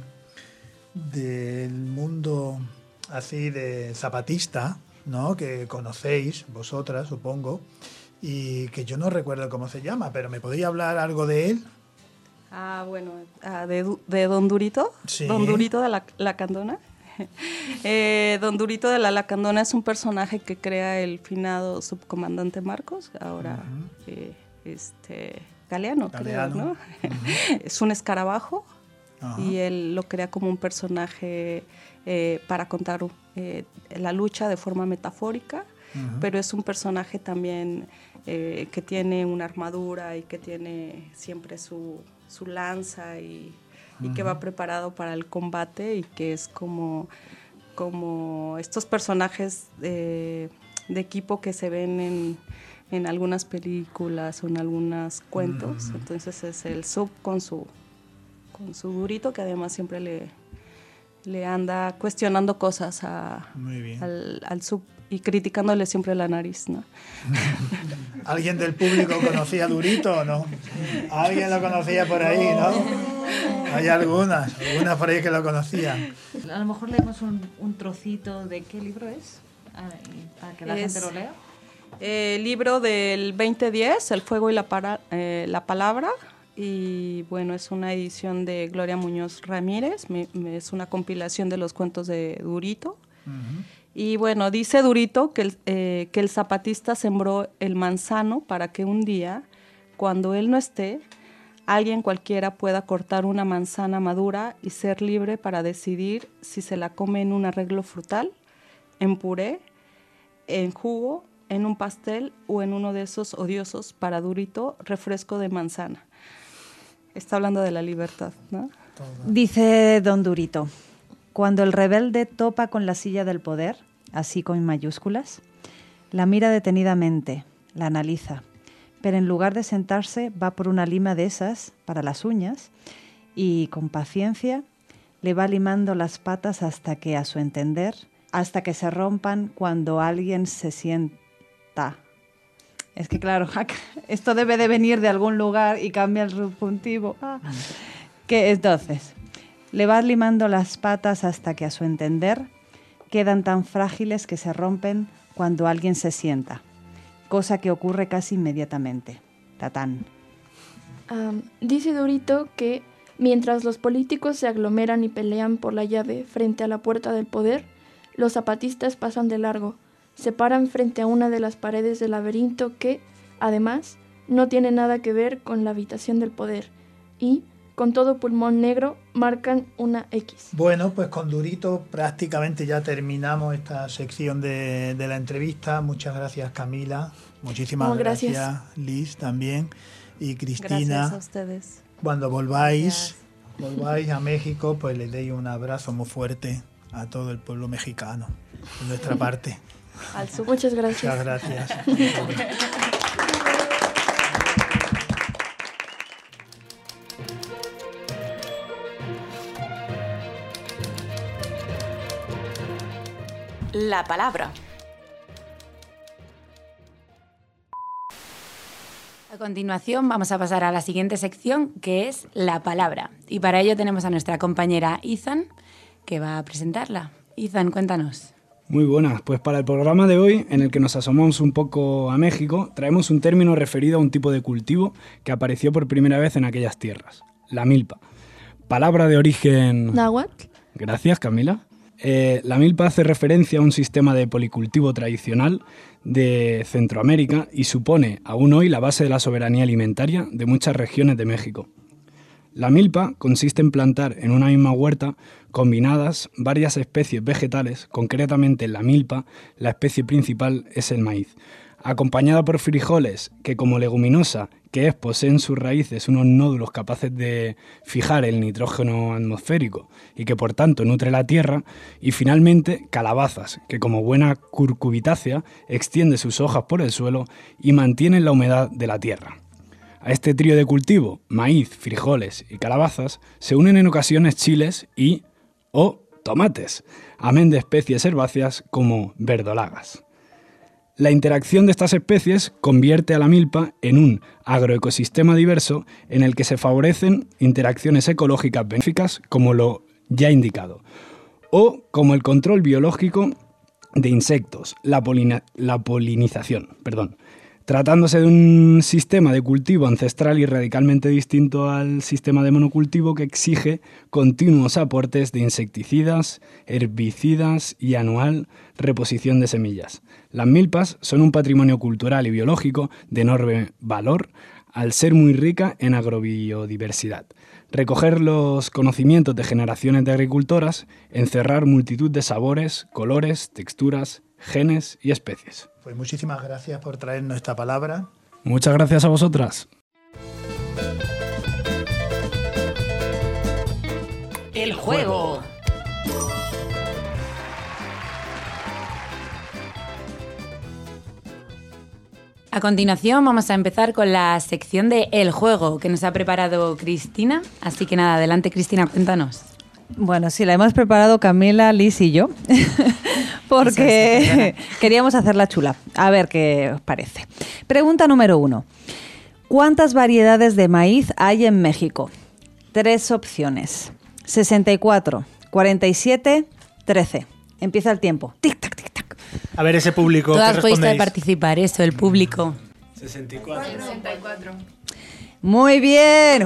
del mundo así de zapatista, ¿no? Que conocéis vosotras, supongo, y que yo no recuerdo cómo se llama, pero ¿me podría hablar algo de él? Ah, bueno, uh, de, de Don Durito, sí. Don Durito de la Lacandona. eh, Don Durito de la Lacandona es un personaje que crea el finado subcomandante Marcos, ahora uh-huh. eh, este... Galeano, Galeano, creo, ¿no? Uh-huh. Es un escarabajo uh-huh. y él lo crea como un personaje eh, para contar eh, la lucha de forma metafórica, uh-huh. pero es un personaje también eh, que tiene una armadura y que tiene siempre su, su lanza y, uh-huh. y que va preparado para el combate y que es como, como estos personajes de, de equipo que se ven en... en algunas películas o en algunos cuentos, mm. entonces es el sub con su con su durito que además siempre le, le anda cuestionando cosas a, al, al sub y criticándole siempre la nariz, ¿no? ¿Alguien del público conocía a Durito o no? ¿Alguien lo conocía por ahí, no? Hay algunas, algunas por ahí que lo conocían. A lo mejor leemos un, un trocito de qué libro es, para que la es, gente lo lea. Eh, libro del veinte diez, El fuego y la, para, eh, la palabra, y bueno, es una edición de Gloria Muñoz Ramírez, me, me, es una compilación de los cuentos de Durito. Uh-huh. Y bueno, dice Durito que el, eh, que el zapatista sembró el manzano para que un día, cuando él no esté, alguien cualquiera pueda cortar una manzana madura y ser libre para decidir si se la come en un arreglo frutal, en puré, en jugo, en un pastel o en uno de esos odiosos para Durito refresco de manzana. Está hablando de la libertad, ¿no? Dice Don Durito, cuando el rebelde topa con la silla del poder, así con mayúsculas, la mira detenidamente, la analiza, pero en lugar de sentarse va por una lima de esas para las uñas y con paciencia le va limando las patas hasta que, a su entender, hasta que se rompan cuando alguien se sienta. Es que claro, esto debe de venir de algún lugar y cambia el subjuntivo. Ah. Que entonces, le vas limando las patas hasta que a su entender quedan tan frágiles que se rompen cuando alguien se sienta, cosa que ocurre casi inmediatamente. Tatán. Um, dice Durito que mientras los políticos se aglomeran y pelean por la llave frente a la puerta del poder, los zapatistas pasan de largo. Se paran frente a una de las paredes del laberinto que, además, no tiene nada que ver con la habitación del poder y, con todo pulmón negro, marcan una X. Bueno, pues con Durito prácticamente ya terminamos esta sección de, de la entrevista. Muchas gracias, Camila. Muchísimas oh, gracias. gracias, Liz, también. Y Cristina. Gracias a ustedes. Cuando volváis, gracias. volváis a México, pues les deis un abrazo muy fuerte a todo el pueblo mexicano, de nuestra parte. Al sur. Muchas gracias. Muchas gracias. la palabra. A continuación vamos a pasar a la siguiente sección, que es la palabra. Y para ello tenemos a nuestra compañera Ethan, que va a presentarla. Ethan, cuéntanos. Muy buenas, pues para el programa de hoy, en el que nos asomamos un poco a México, traemos un término referido a un tipo de cultivo que apareció por primera vez en aquellas tierras, la milpa. Palabra de origen... náhuatl. Gracias, Camila. Eh, la milpa hace referencia a un sistema de policultivo tradicional de Centroamérica y supone aún hoy la base de la soberanía alimentaria de muchas regiones de México. La milpa consiste en plantar en una misma huerta combinadas varias especies vegetales, concretamente en la milpa la especie principal es el maíz, acompañada por frijoles que como leguminosa que es poseen sus raíces unos nódulos capaces de fijar el nitrógeno atmosférico y que por tanto nutre la tierra, y finalmente calabazas que como buena curcubitácea extiende sus hojas por el suelo y mantienen la humedad de la tierra. A este trío de cultivo, maíz, frijoles y calabazas, se unen en ocasiones chiles y o tomates, amén de especies herbáceas como verdolagas. La interacción de estas especies convierte a la milpa en un agroecosistema diverso en el que se favorecen interacciones ecológicas benéficas como lo ya indicado, o como el control biológico de insectos, la, polina- la polinización, perdón. Tratándose de un sistema de cultivo ancestral y radicalmente distinto al sistema de monocultivo que exige continuos aportes de insecticidas, herbicidas y anual reposición de semillas. Las milpas son un patrimonio cultural y biológico de enorme valor al ser muy rica en agrobiodiversidad. Recoger los conocimientos de generaciones de agricultoras, encerrar multitud de sabores, colores, texturas, genes y especies. Pues muchísimas gracias por traernos esta palabra. Muchas gracias a vosotras. El juego. A continuación vamos a empezar con la sección de El Juego, que nos ha preparado Cristina. Así que nada, adelante Cristina, cuéntanos. Bueno, sí, la hemos preparado Camila, Liz y yo, porque queríamos hacerla chula. A ver qué os parece. Pregunta número uno. ¿Cuántas variedades de maíz hay en México? Tres opciones. sesenta y cuatro, cuarenta y siete, trece. Empieza el tiempo. Tic, tac, tic, tac. A ver ese público. Todas ¿qué podéis respondéis? participar, eso, el público. sesenta y cuatro. sesenta y cuatro. Muy bien.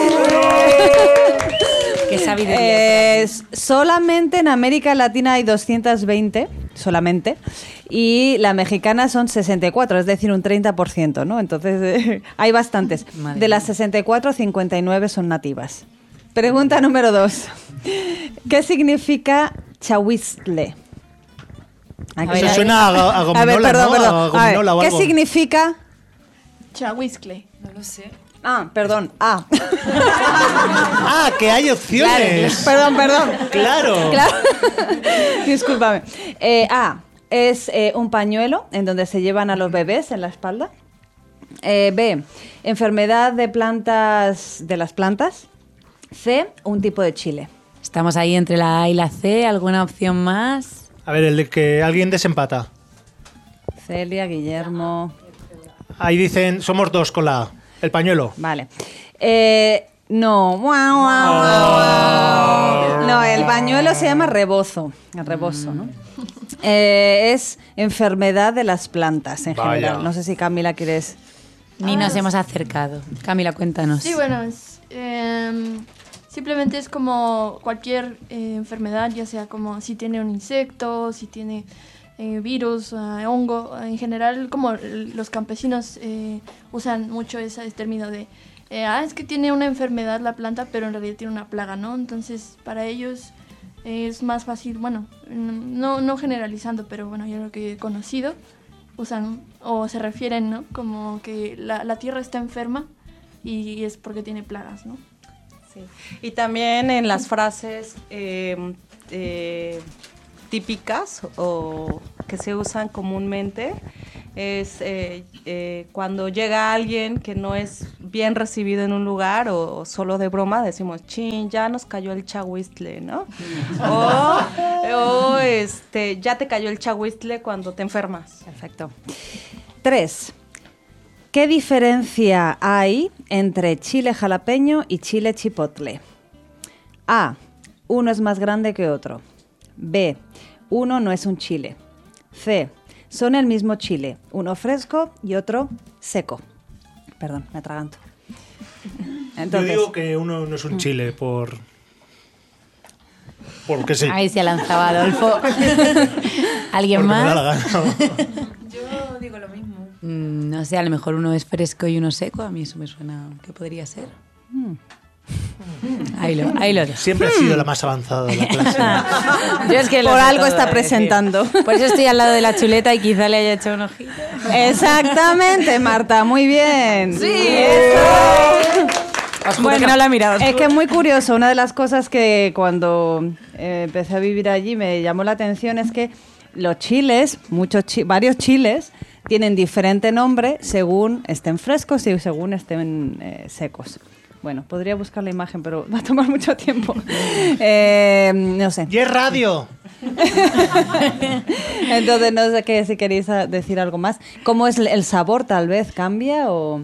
Qué sabiduría. Eh, solamente en América Latina hay doscientos veinte, solamente, y la mexicana son sesenta y cuatro, es decir, un treinta por ciento, ¿no? Entonces, eh, hay bastantes. Madre De las mía. sesenta y cuatro, cincuenta y nueve son nativas. Pregunta número dos. ¿Qué significa chahuiztle? Aquí Eso hay- suena a, a gominola, A ver, perdón, ¿no? perdón. A A ver, gominola o ¿qué algo. significa? Chahuizcle. No lo sé. Ah, perdón, ah. Ah, que hay opciones. Perdón, perdón. Claro. Claro. Discúlpame. Eh, A, es eh, un pañuelo en donde se llevan a los bebés en la espalda. Eh, B, enfermedad de plantas de las plantas. C, un tipo de chile. Estamos ahí entre la A y la C. ¿Alguna opción más? A ver, el de que alguien desempata. Celia, Guillermo. Ahí dicen, somos dos con la A. El pañuelo. Vale. Eh, no. Guau, guau, guau, guau. No, el pañuelo se llama rebozo. El rebozo, ¿no? Eh, es enfermedad de las plantas en Vaya. general. No sé si Camila quieres. Ni nos hemos acercado. Camila, cuéntanos. Sí, bueno, es, eh, simplemente es como cualquier eh, enfermedad, ya sea como si tiene un insecto, si tiene eh, virus, eh, hongo, en general como los campesinos eh, usan mucho ese término de, eh, ah, es que tiene una enfermedad la planta, pero en realidad tiene una plaga, ¿no? Entonces, para ellos eh, es más fácil, bueno, no, no generalizando, pero bueno, yo lo que he conocido, usan o se refieren, ¿no? Como que la, la tierra está enferma y es porque tiene plagas, ¿no? Sí. Y también en las frases eh, eh, típicas o que se usan comúnmente, es eh, eh, cuando llega alguien que no es bien recibido en un lugar o, o solo de broma, decimos, chin, ya nos cayó el chahuistle, ¿no? o, o este, ya te cayó el chahuistle cuando te enfermas. Perfecto. Tres. ¿Qué diferencia hay entre chile jalapeño y chile chipotle? A. Uno es más grande que otro. B. Uno no es un chile. C. Son el mismo chile, uno fresco y otro seco. Perdón, me atraganto. Entonces, yo digo que uno no es un chile por... Porque sí. Ahí se ha lanzado Adolfo. ¿Alguien Porque más? me da la gana. Yo digo lo mismo. Mm, no sé, a lo mejor uno es fresco y uno seco. A mí eso me suena que podría ser. Mm. Ahí lo, ahí lo. Siempre ha sido la más avanzada de la clase. Yo es que por algo está presentando. Por eso estoy al lado de la chuleta y quizá le haya hecho un ojito. Exactamente, Marta, muy bien. Sí, eso. Os juro que no la he mirado. Es que es muy curioso. Una de las cosas que cuando eh, empecé a vivir allí me llamó la atención es que los chiles, muchos chi- varios chiles, tienen diferente nombre según estén frescos y según estén eh, secos. Bueno, podría buscar la imagen, pero va a tomar mucho tiempo. Eh, no sé. ¡Y es radio! Entonces, no sé qué, si queréis decir algo más. ¿Cómo es el sabor? ¿Tal vez cambia o...?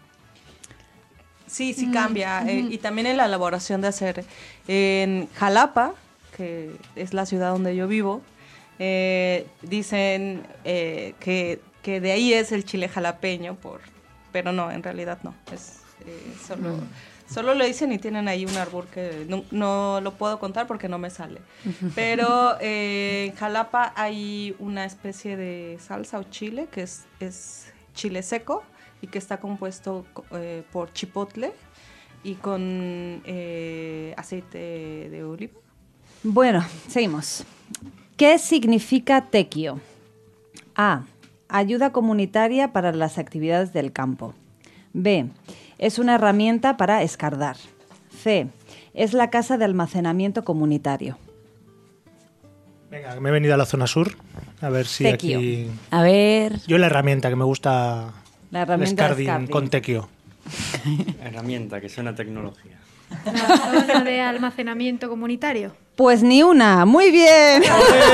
Sí, sí cambia. Eh, y también en la elaboración de hacer. En Jalapa, que es la ciudad donde yo vivo, eh, dicen eh, que, que de ahí es el chile jalapeño, por, pero no, en realidad no. Es eh, solo... Solo lo dicen y tienen ahí un árbol que no, no lo puedo contar porque no me sale. Pero eh, en Jalapa hay una especie de salsa o chile que es, es chile seco y que está compuesto eh, por chipotle y con eh, aceite de oliva. Bueno, seguimos. ¿Qué significa tequio? A. Ayuda comunitaria para las actividades del campo. B. Es una herramienta para escardar. C. Es la casa de almacenamiento comunitario. Venga, me he venido a la zona sur. A ver si Tequio. aquí... A ver... Yo la herramienta que me gusta... La herramienta el escarding de escarding. con tequio. Herramienta, que suena a tecnología. La zona de almacenamiento comunitario. Pues ni una. Muy bien.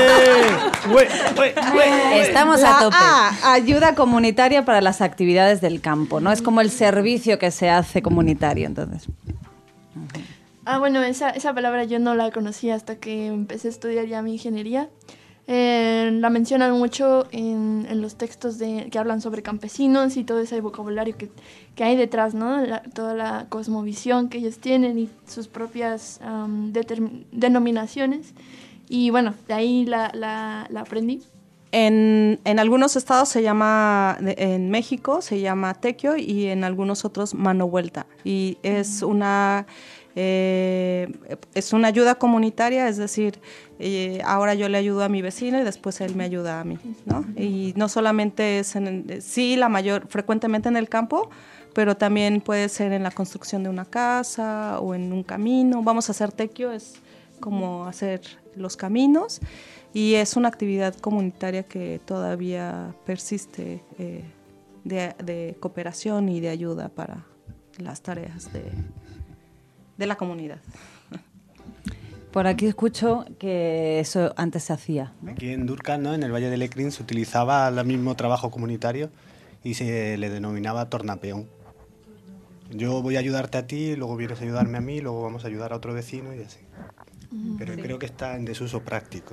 Estamos La a tope. A, ayuda comunitaria para las actividades del campo, ¿no? Es como el servicio que se hace comunitario, entonces. Ah, bueno, esa, esa palabra yo no la conocía hasta que empecé a estudiar ya mi ingeniería. Eh, la mencionan mucho en, en los textos de, que hablan sobre campesinos y todo ese vocabulario que, que hay detrás, ¿no? La, toda la cosmovisión que ellos tienen y sus propias um, determin- denominaciones. Y bueno, de ahí la, la, la aprendí. En, en algunos estados se llama, de- en México se llama tequio y en algunos otros mano vuelta. Y es una, eh, es una ayuda comunitaria, es decir, eh, ahora yo le ayudo a mi vecino y después él me ayuda a mí, ¿no? Y no solamente es, en, sí, la mayor, frecuentemente en el campo, pero también puede ser en la construcción de una casa o en un camino. Vamos a hacer tequio, es como hacer los caminos. Y es una actividad comunitaria que todavía persiste eh, de, de cooperación y de ayuda para las tareas de, de la comunidad. Por aquí escucho que eso antes se hacía, ¿no? Aquí en Durcal, ¿no? En el Valle de Lecrín, se utilizaba el mismo trabajo comunitario y se le denominaba tornapeón. Yo voy a ayudarte a ti, luego vienes a ayudarme a mí, luego vamos a ayudar a otro vecino y así. Pero sí, creo que está en desuso práctico.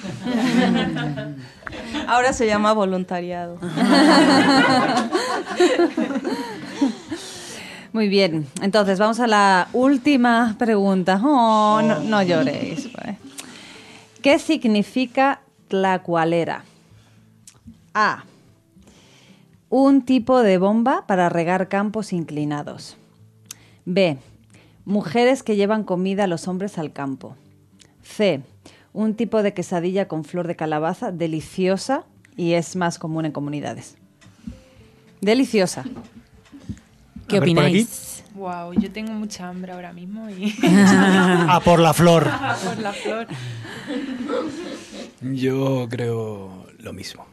Ahora se llama voluntariado. Muy bien, entonces vamos a la última pregunta. Oh, no, no lloréis. Pues. ¿Qué significa tlacualera? A. Un tipo de bomba para regar campos inclinados. B. Mujeres que llevan comida a los hombres al campo. C. Un tipo de quesadilla con flor de calabaza deliciosa y es más común en comunidades. Deliciosa. ¿Qué opináis? Wow, yo tengo mucha hambre ahora mismo y... A por la flor. A por la flor. Yo creo lo mismo.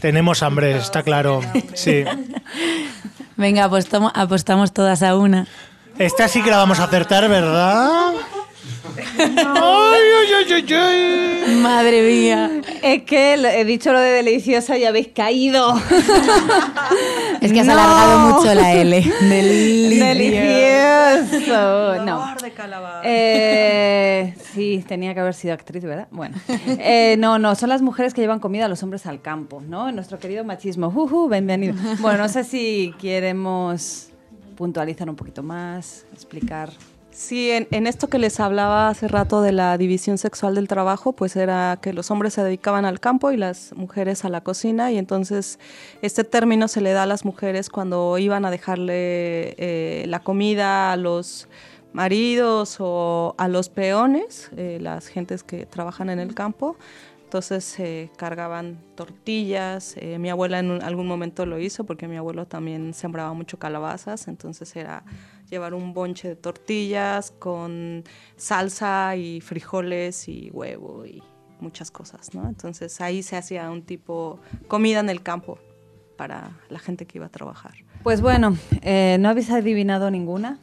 Tenemos hambre, está claro. Sí. Venga, apostamos, apostamos todas a una. Esta sí que la vamos a acertar, ¿verdad? Ay, ay, ay, ay, ay. Madre mía. Es que he dicho lo de deliciosa y habéis caído. Es que has No. alargado mucho la L. Delicioso. Delicioso. No. de calabaza. Eh, sí, tenía que haber sido actriz, ¿verdad? Bueno. Eh, no, no, son las mujeres que llevan comida a los hombres al campo, ¿no? Nuestro querido machismo. Uh, uh, bienvenido. Bueno, no sé si queremos puntualizar un poquito más, explicar. Sí, en, en esto que les hablaba hace rato de la división sexual del trabajo, pues era que los hombres se dedicaban al campo y las mujeres a la cocina, y entonces este término se le da a las mujeres cuando iban a dejarle eh, la comida a los maridos o a los peones, eh, las gentes que trabajan en el campo. Entonces eh, cargaban tortillas, eh, mi abuela en un, algún momento lo hizo porque mi abuelo también sembraba mucho calabazas, entonces era llevar un bonche de tortillas con salsa y frijoles y huevo y muchas cosas, ¿no? Entonces ahí se hacía un tipo comida en el campo para la gente que iba a trabajar. Pues bueno, eh, ¿no habéis adivinado ninguna?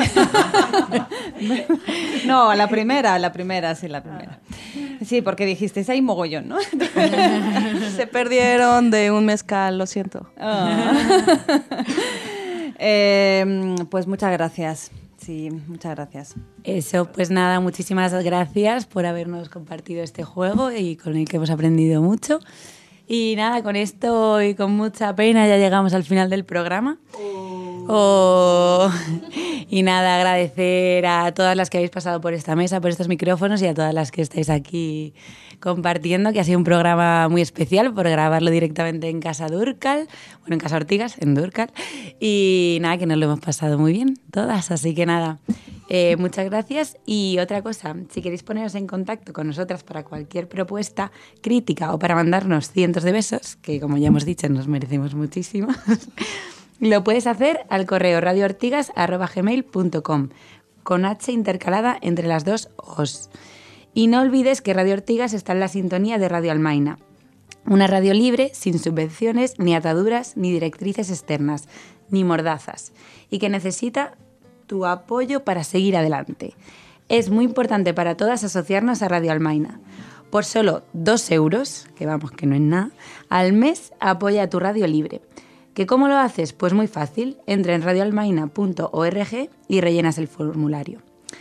No, la primera, la primera, sí, la primera. Sí, porque dijisteis, hay mogollón, ¿no? Se perdieron de un mezcal, lo siento. Ah. Eh, pues muchas gracias. Sí, muchas gracias. Eso, pues nada, muchísimas gracias por habernos compartido este juego y con el que hemos aprendido mucho. Y nada, con esto y con mucha pena ya llegamos al final del programa. Oh. Y nada, agradecer a todas las que habéis pasado por esta mesa, por estos micrófonos, y a todas las que estáis aquí compartiendo, que ha sido un programa muy especial por grabarlo directamente en Casa Durcal, bueno, en Casa Ortigas, en Durcal, y nada, que nos lo hemos pasado muy bien todas, así que nada, eh, muchas gracias. Y otra cosa, si queréis poneros en contacto con nosotras para cualquier propuesta, crítica o para mandarnos cientos de besos, que como ya hemos dicho nos merecemos muchísimo, lo puedes hacer al correo radioortigas arroba gmail punto com, con H intercalada entre las dos O's. Y no olvides que Radio Ortigas está en la sintonía de Radio Almaina, una radio libre, sin subvenciones, ni ataduras, ni directrices externas, ni mordazas, y que necesita tu apoyo para seguir adelante. Es muy importante para todas asociarnos a Radio Almaina. Por solo dos euros, que vamos, que no es nada, al mes apoya a tu radio libre. ¿Que cómo lo haces? Pues muy fácil, entra en radioalmaina punto org y rellenas el formulario.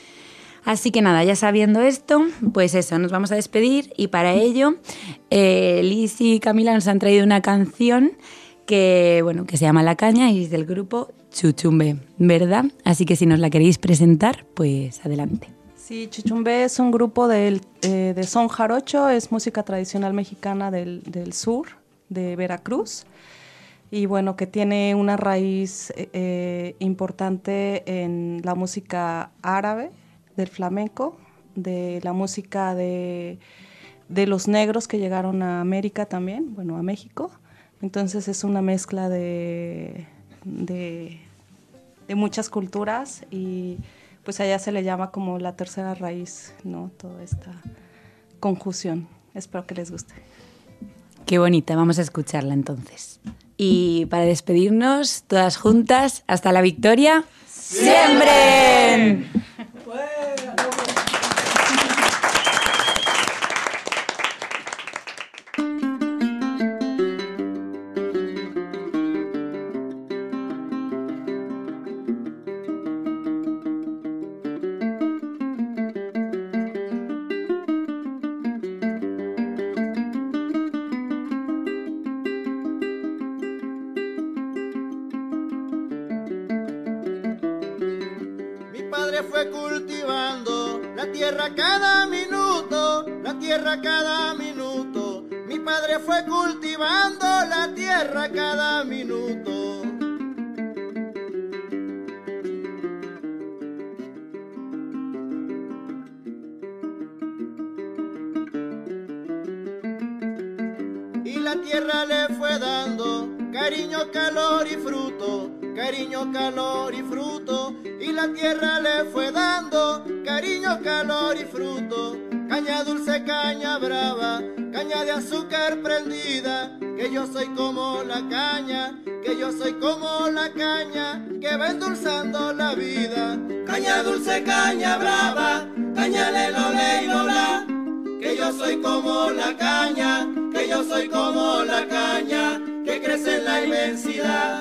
Así que nada, ya sabiendo esto, pues eso, nos vamos a despedir, y para ello eh, Liz y Camila nos han traído una canción que, bueno, que se llama La Caña y es del grupo Chuchumbe, ¿verdad? Así que si nos la queréis presentar, pues adelante. Sí, Chuchumbe es un grupo del, eh, de son jarocho, es música tradicional mexicana del, del sur, de Veracruz, y bueno, que tiene una raíz eh, importante en la música árabe, del flamenco, de la música de, de los negros que llegaron a América también, bueno, a México. Entonces es una mezcla de, de, de muchas culturas, y pues allá se le llama como la tercera raíz, ¿no? Toda esta conjunción. Espero que les guste. Qué bonita, vamos a escucharla entonces. Y para despedirnos, todas juntas, hasta la victoria. ¡Siempre! Fue cultivando la tierra cada minuto, la tierra cada minuto. Mi padre fue cultivando la tierra cada minuto. Y la tierra le fue dando cariño, calor y fruto, cariño, calor y fruto. Y la tierra le fue dando cariño, calor y fruto. Caña caña dulce, caña brava, caña de azúcar prendida, que yo soy como la caña, que yo soy como la caña, que va endulzando la vida. Caña dulce, caña brava, caña lelo, le, lola, que yo soy como la caña, que yo soy como la caña, que crece en la inmensidad.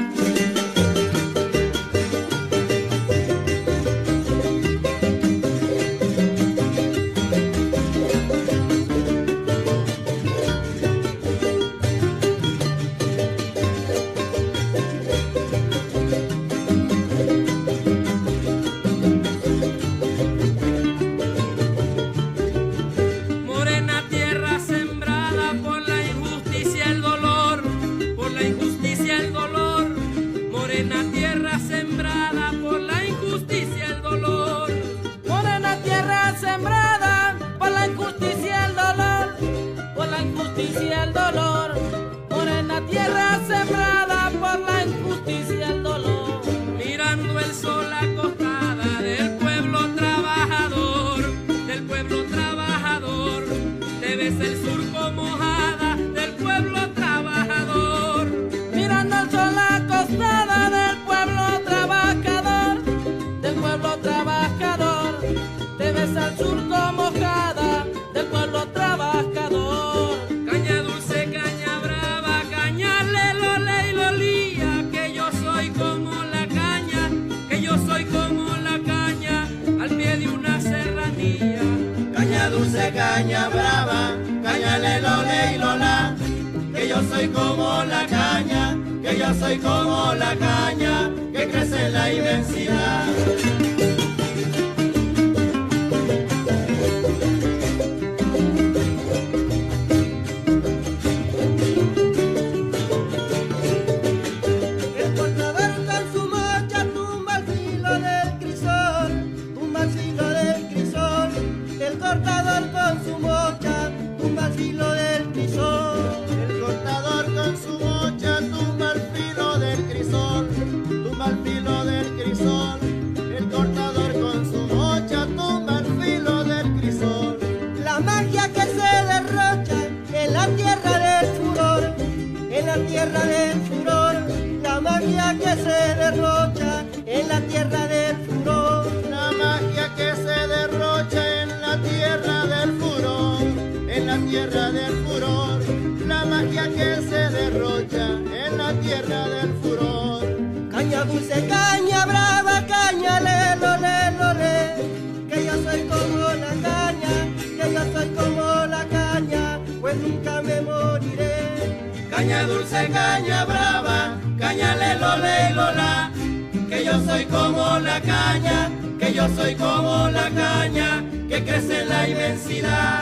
Caña brava, caña lelo, le, lola, que yo soy como la caña, que yo soy como la caña, que crece en la inmensidad. Tierra del furor, la magia que se derrocha en la tierra del furor, la magia que se derrocha en la tierra del furor, en la tierra del furor, la magia que se derrocha en la tierra del furor. Caña dulce, caña brava, caña lelo, lelo, le, que yo soy como la caña, que yo soy como la caña, pues nunca me moriré. Caña dulce, caña brava, caña lelo, le, lola, que yo soy como la caña, que yo soy como la caña, que crece en la inmensidad.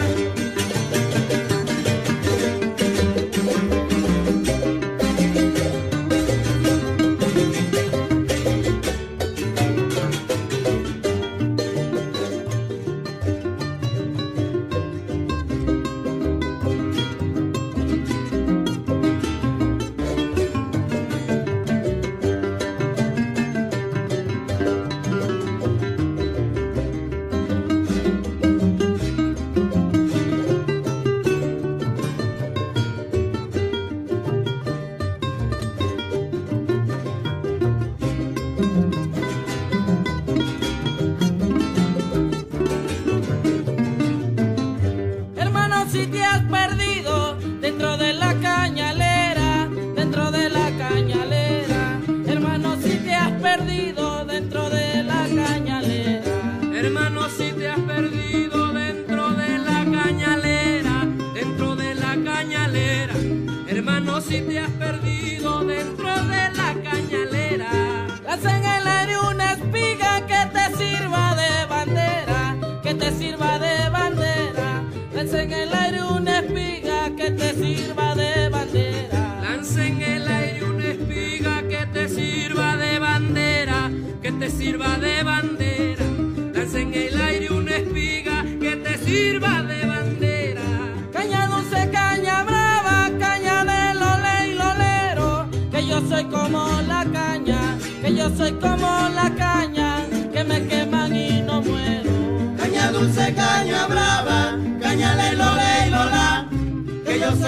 Si te has perdido dentro de la cañalera, lanza en el aire una espiga que te sirva de bandera, que te sirva de bandera. Lanza en el aire una espiga que te sirva de bandera. Lanza en el aire una espiga que te sirva de bandera, que te sirva de bandera. Lanza en el aire una espiga que te sirva de bandera. Caña dulce, caña brava, caña de lole y lolero, que yo soy como la caña, que yo soy como la caña, que me queman y no muero. Caña dulce, caña brava,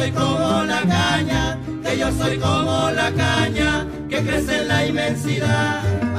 soy como la caña, que yo soy como la caña que crece en la inmensidad.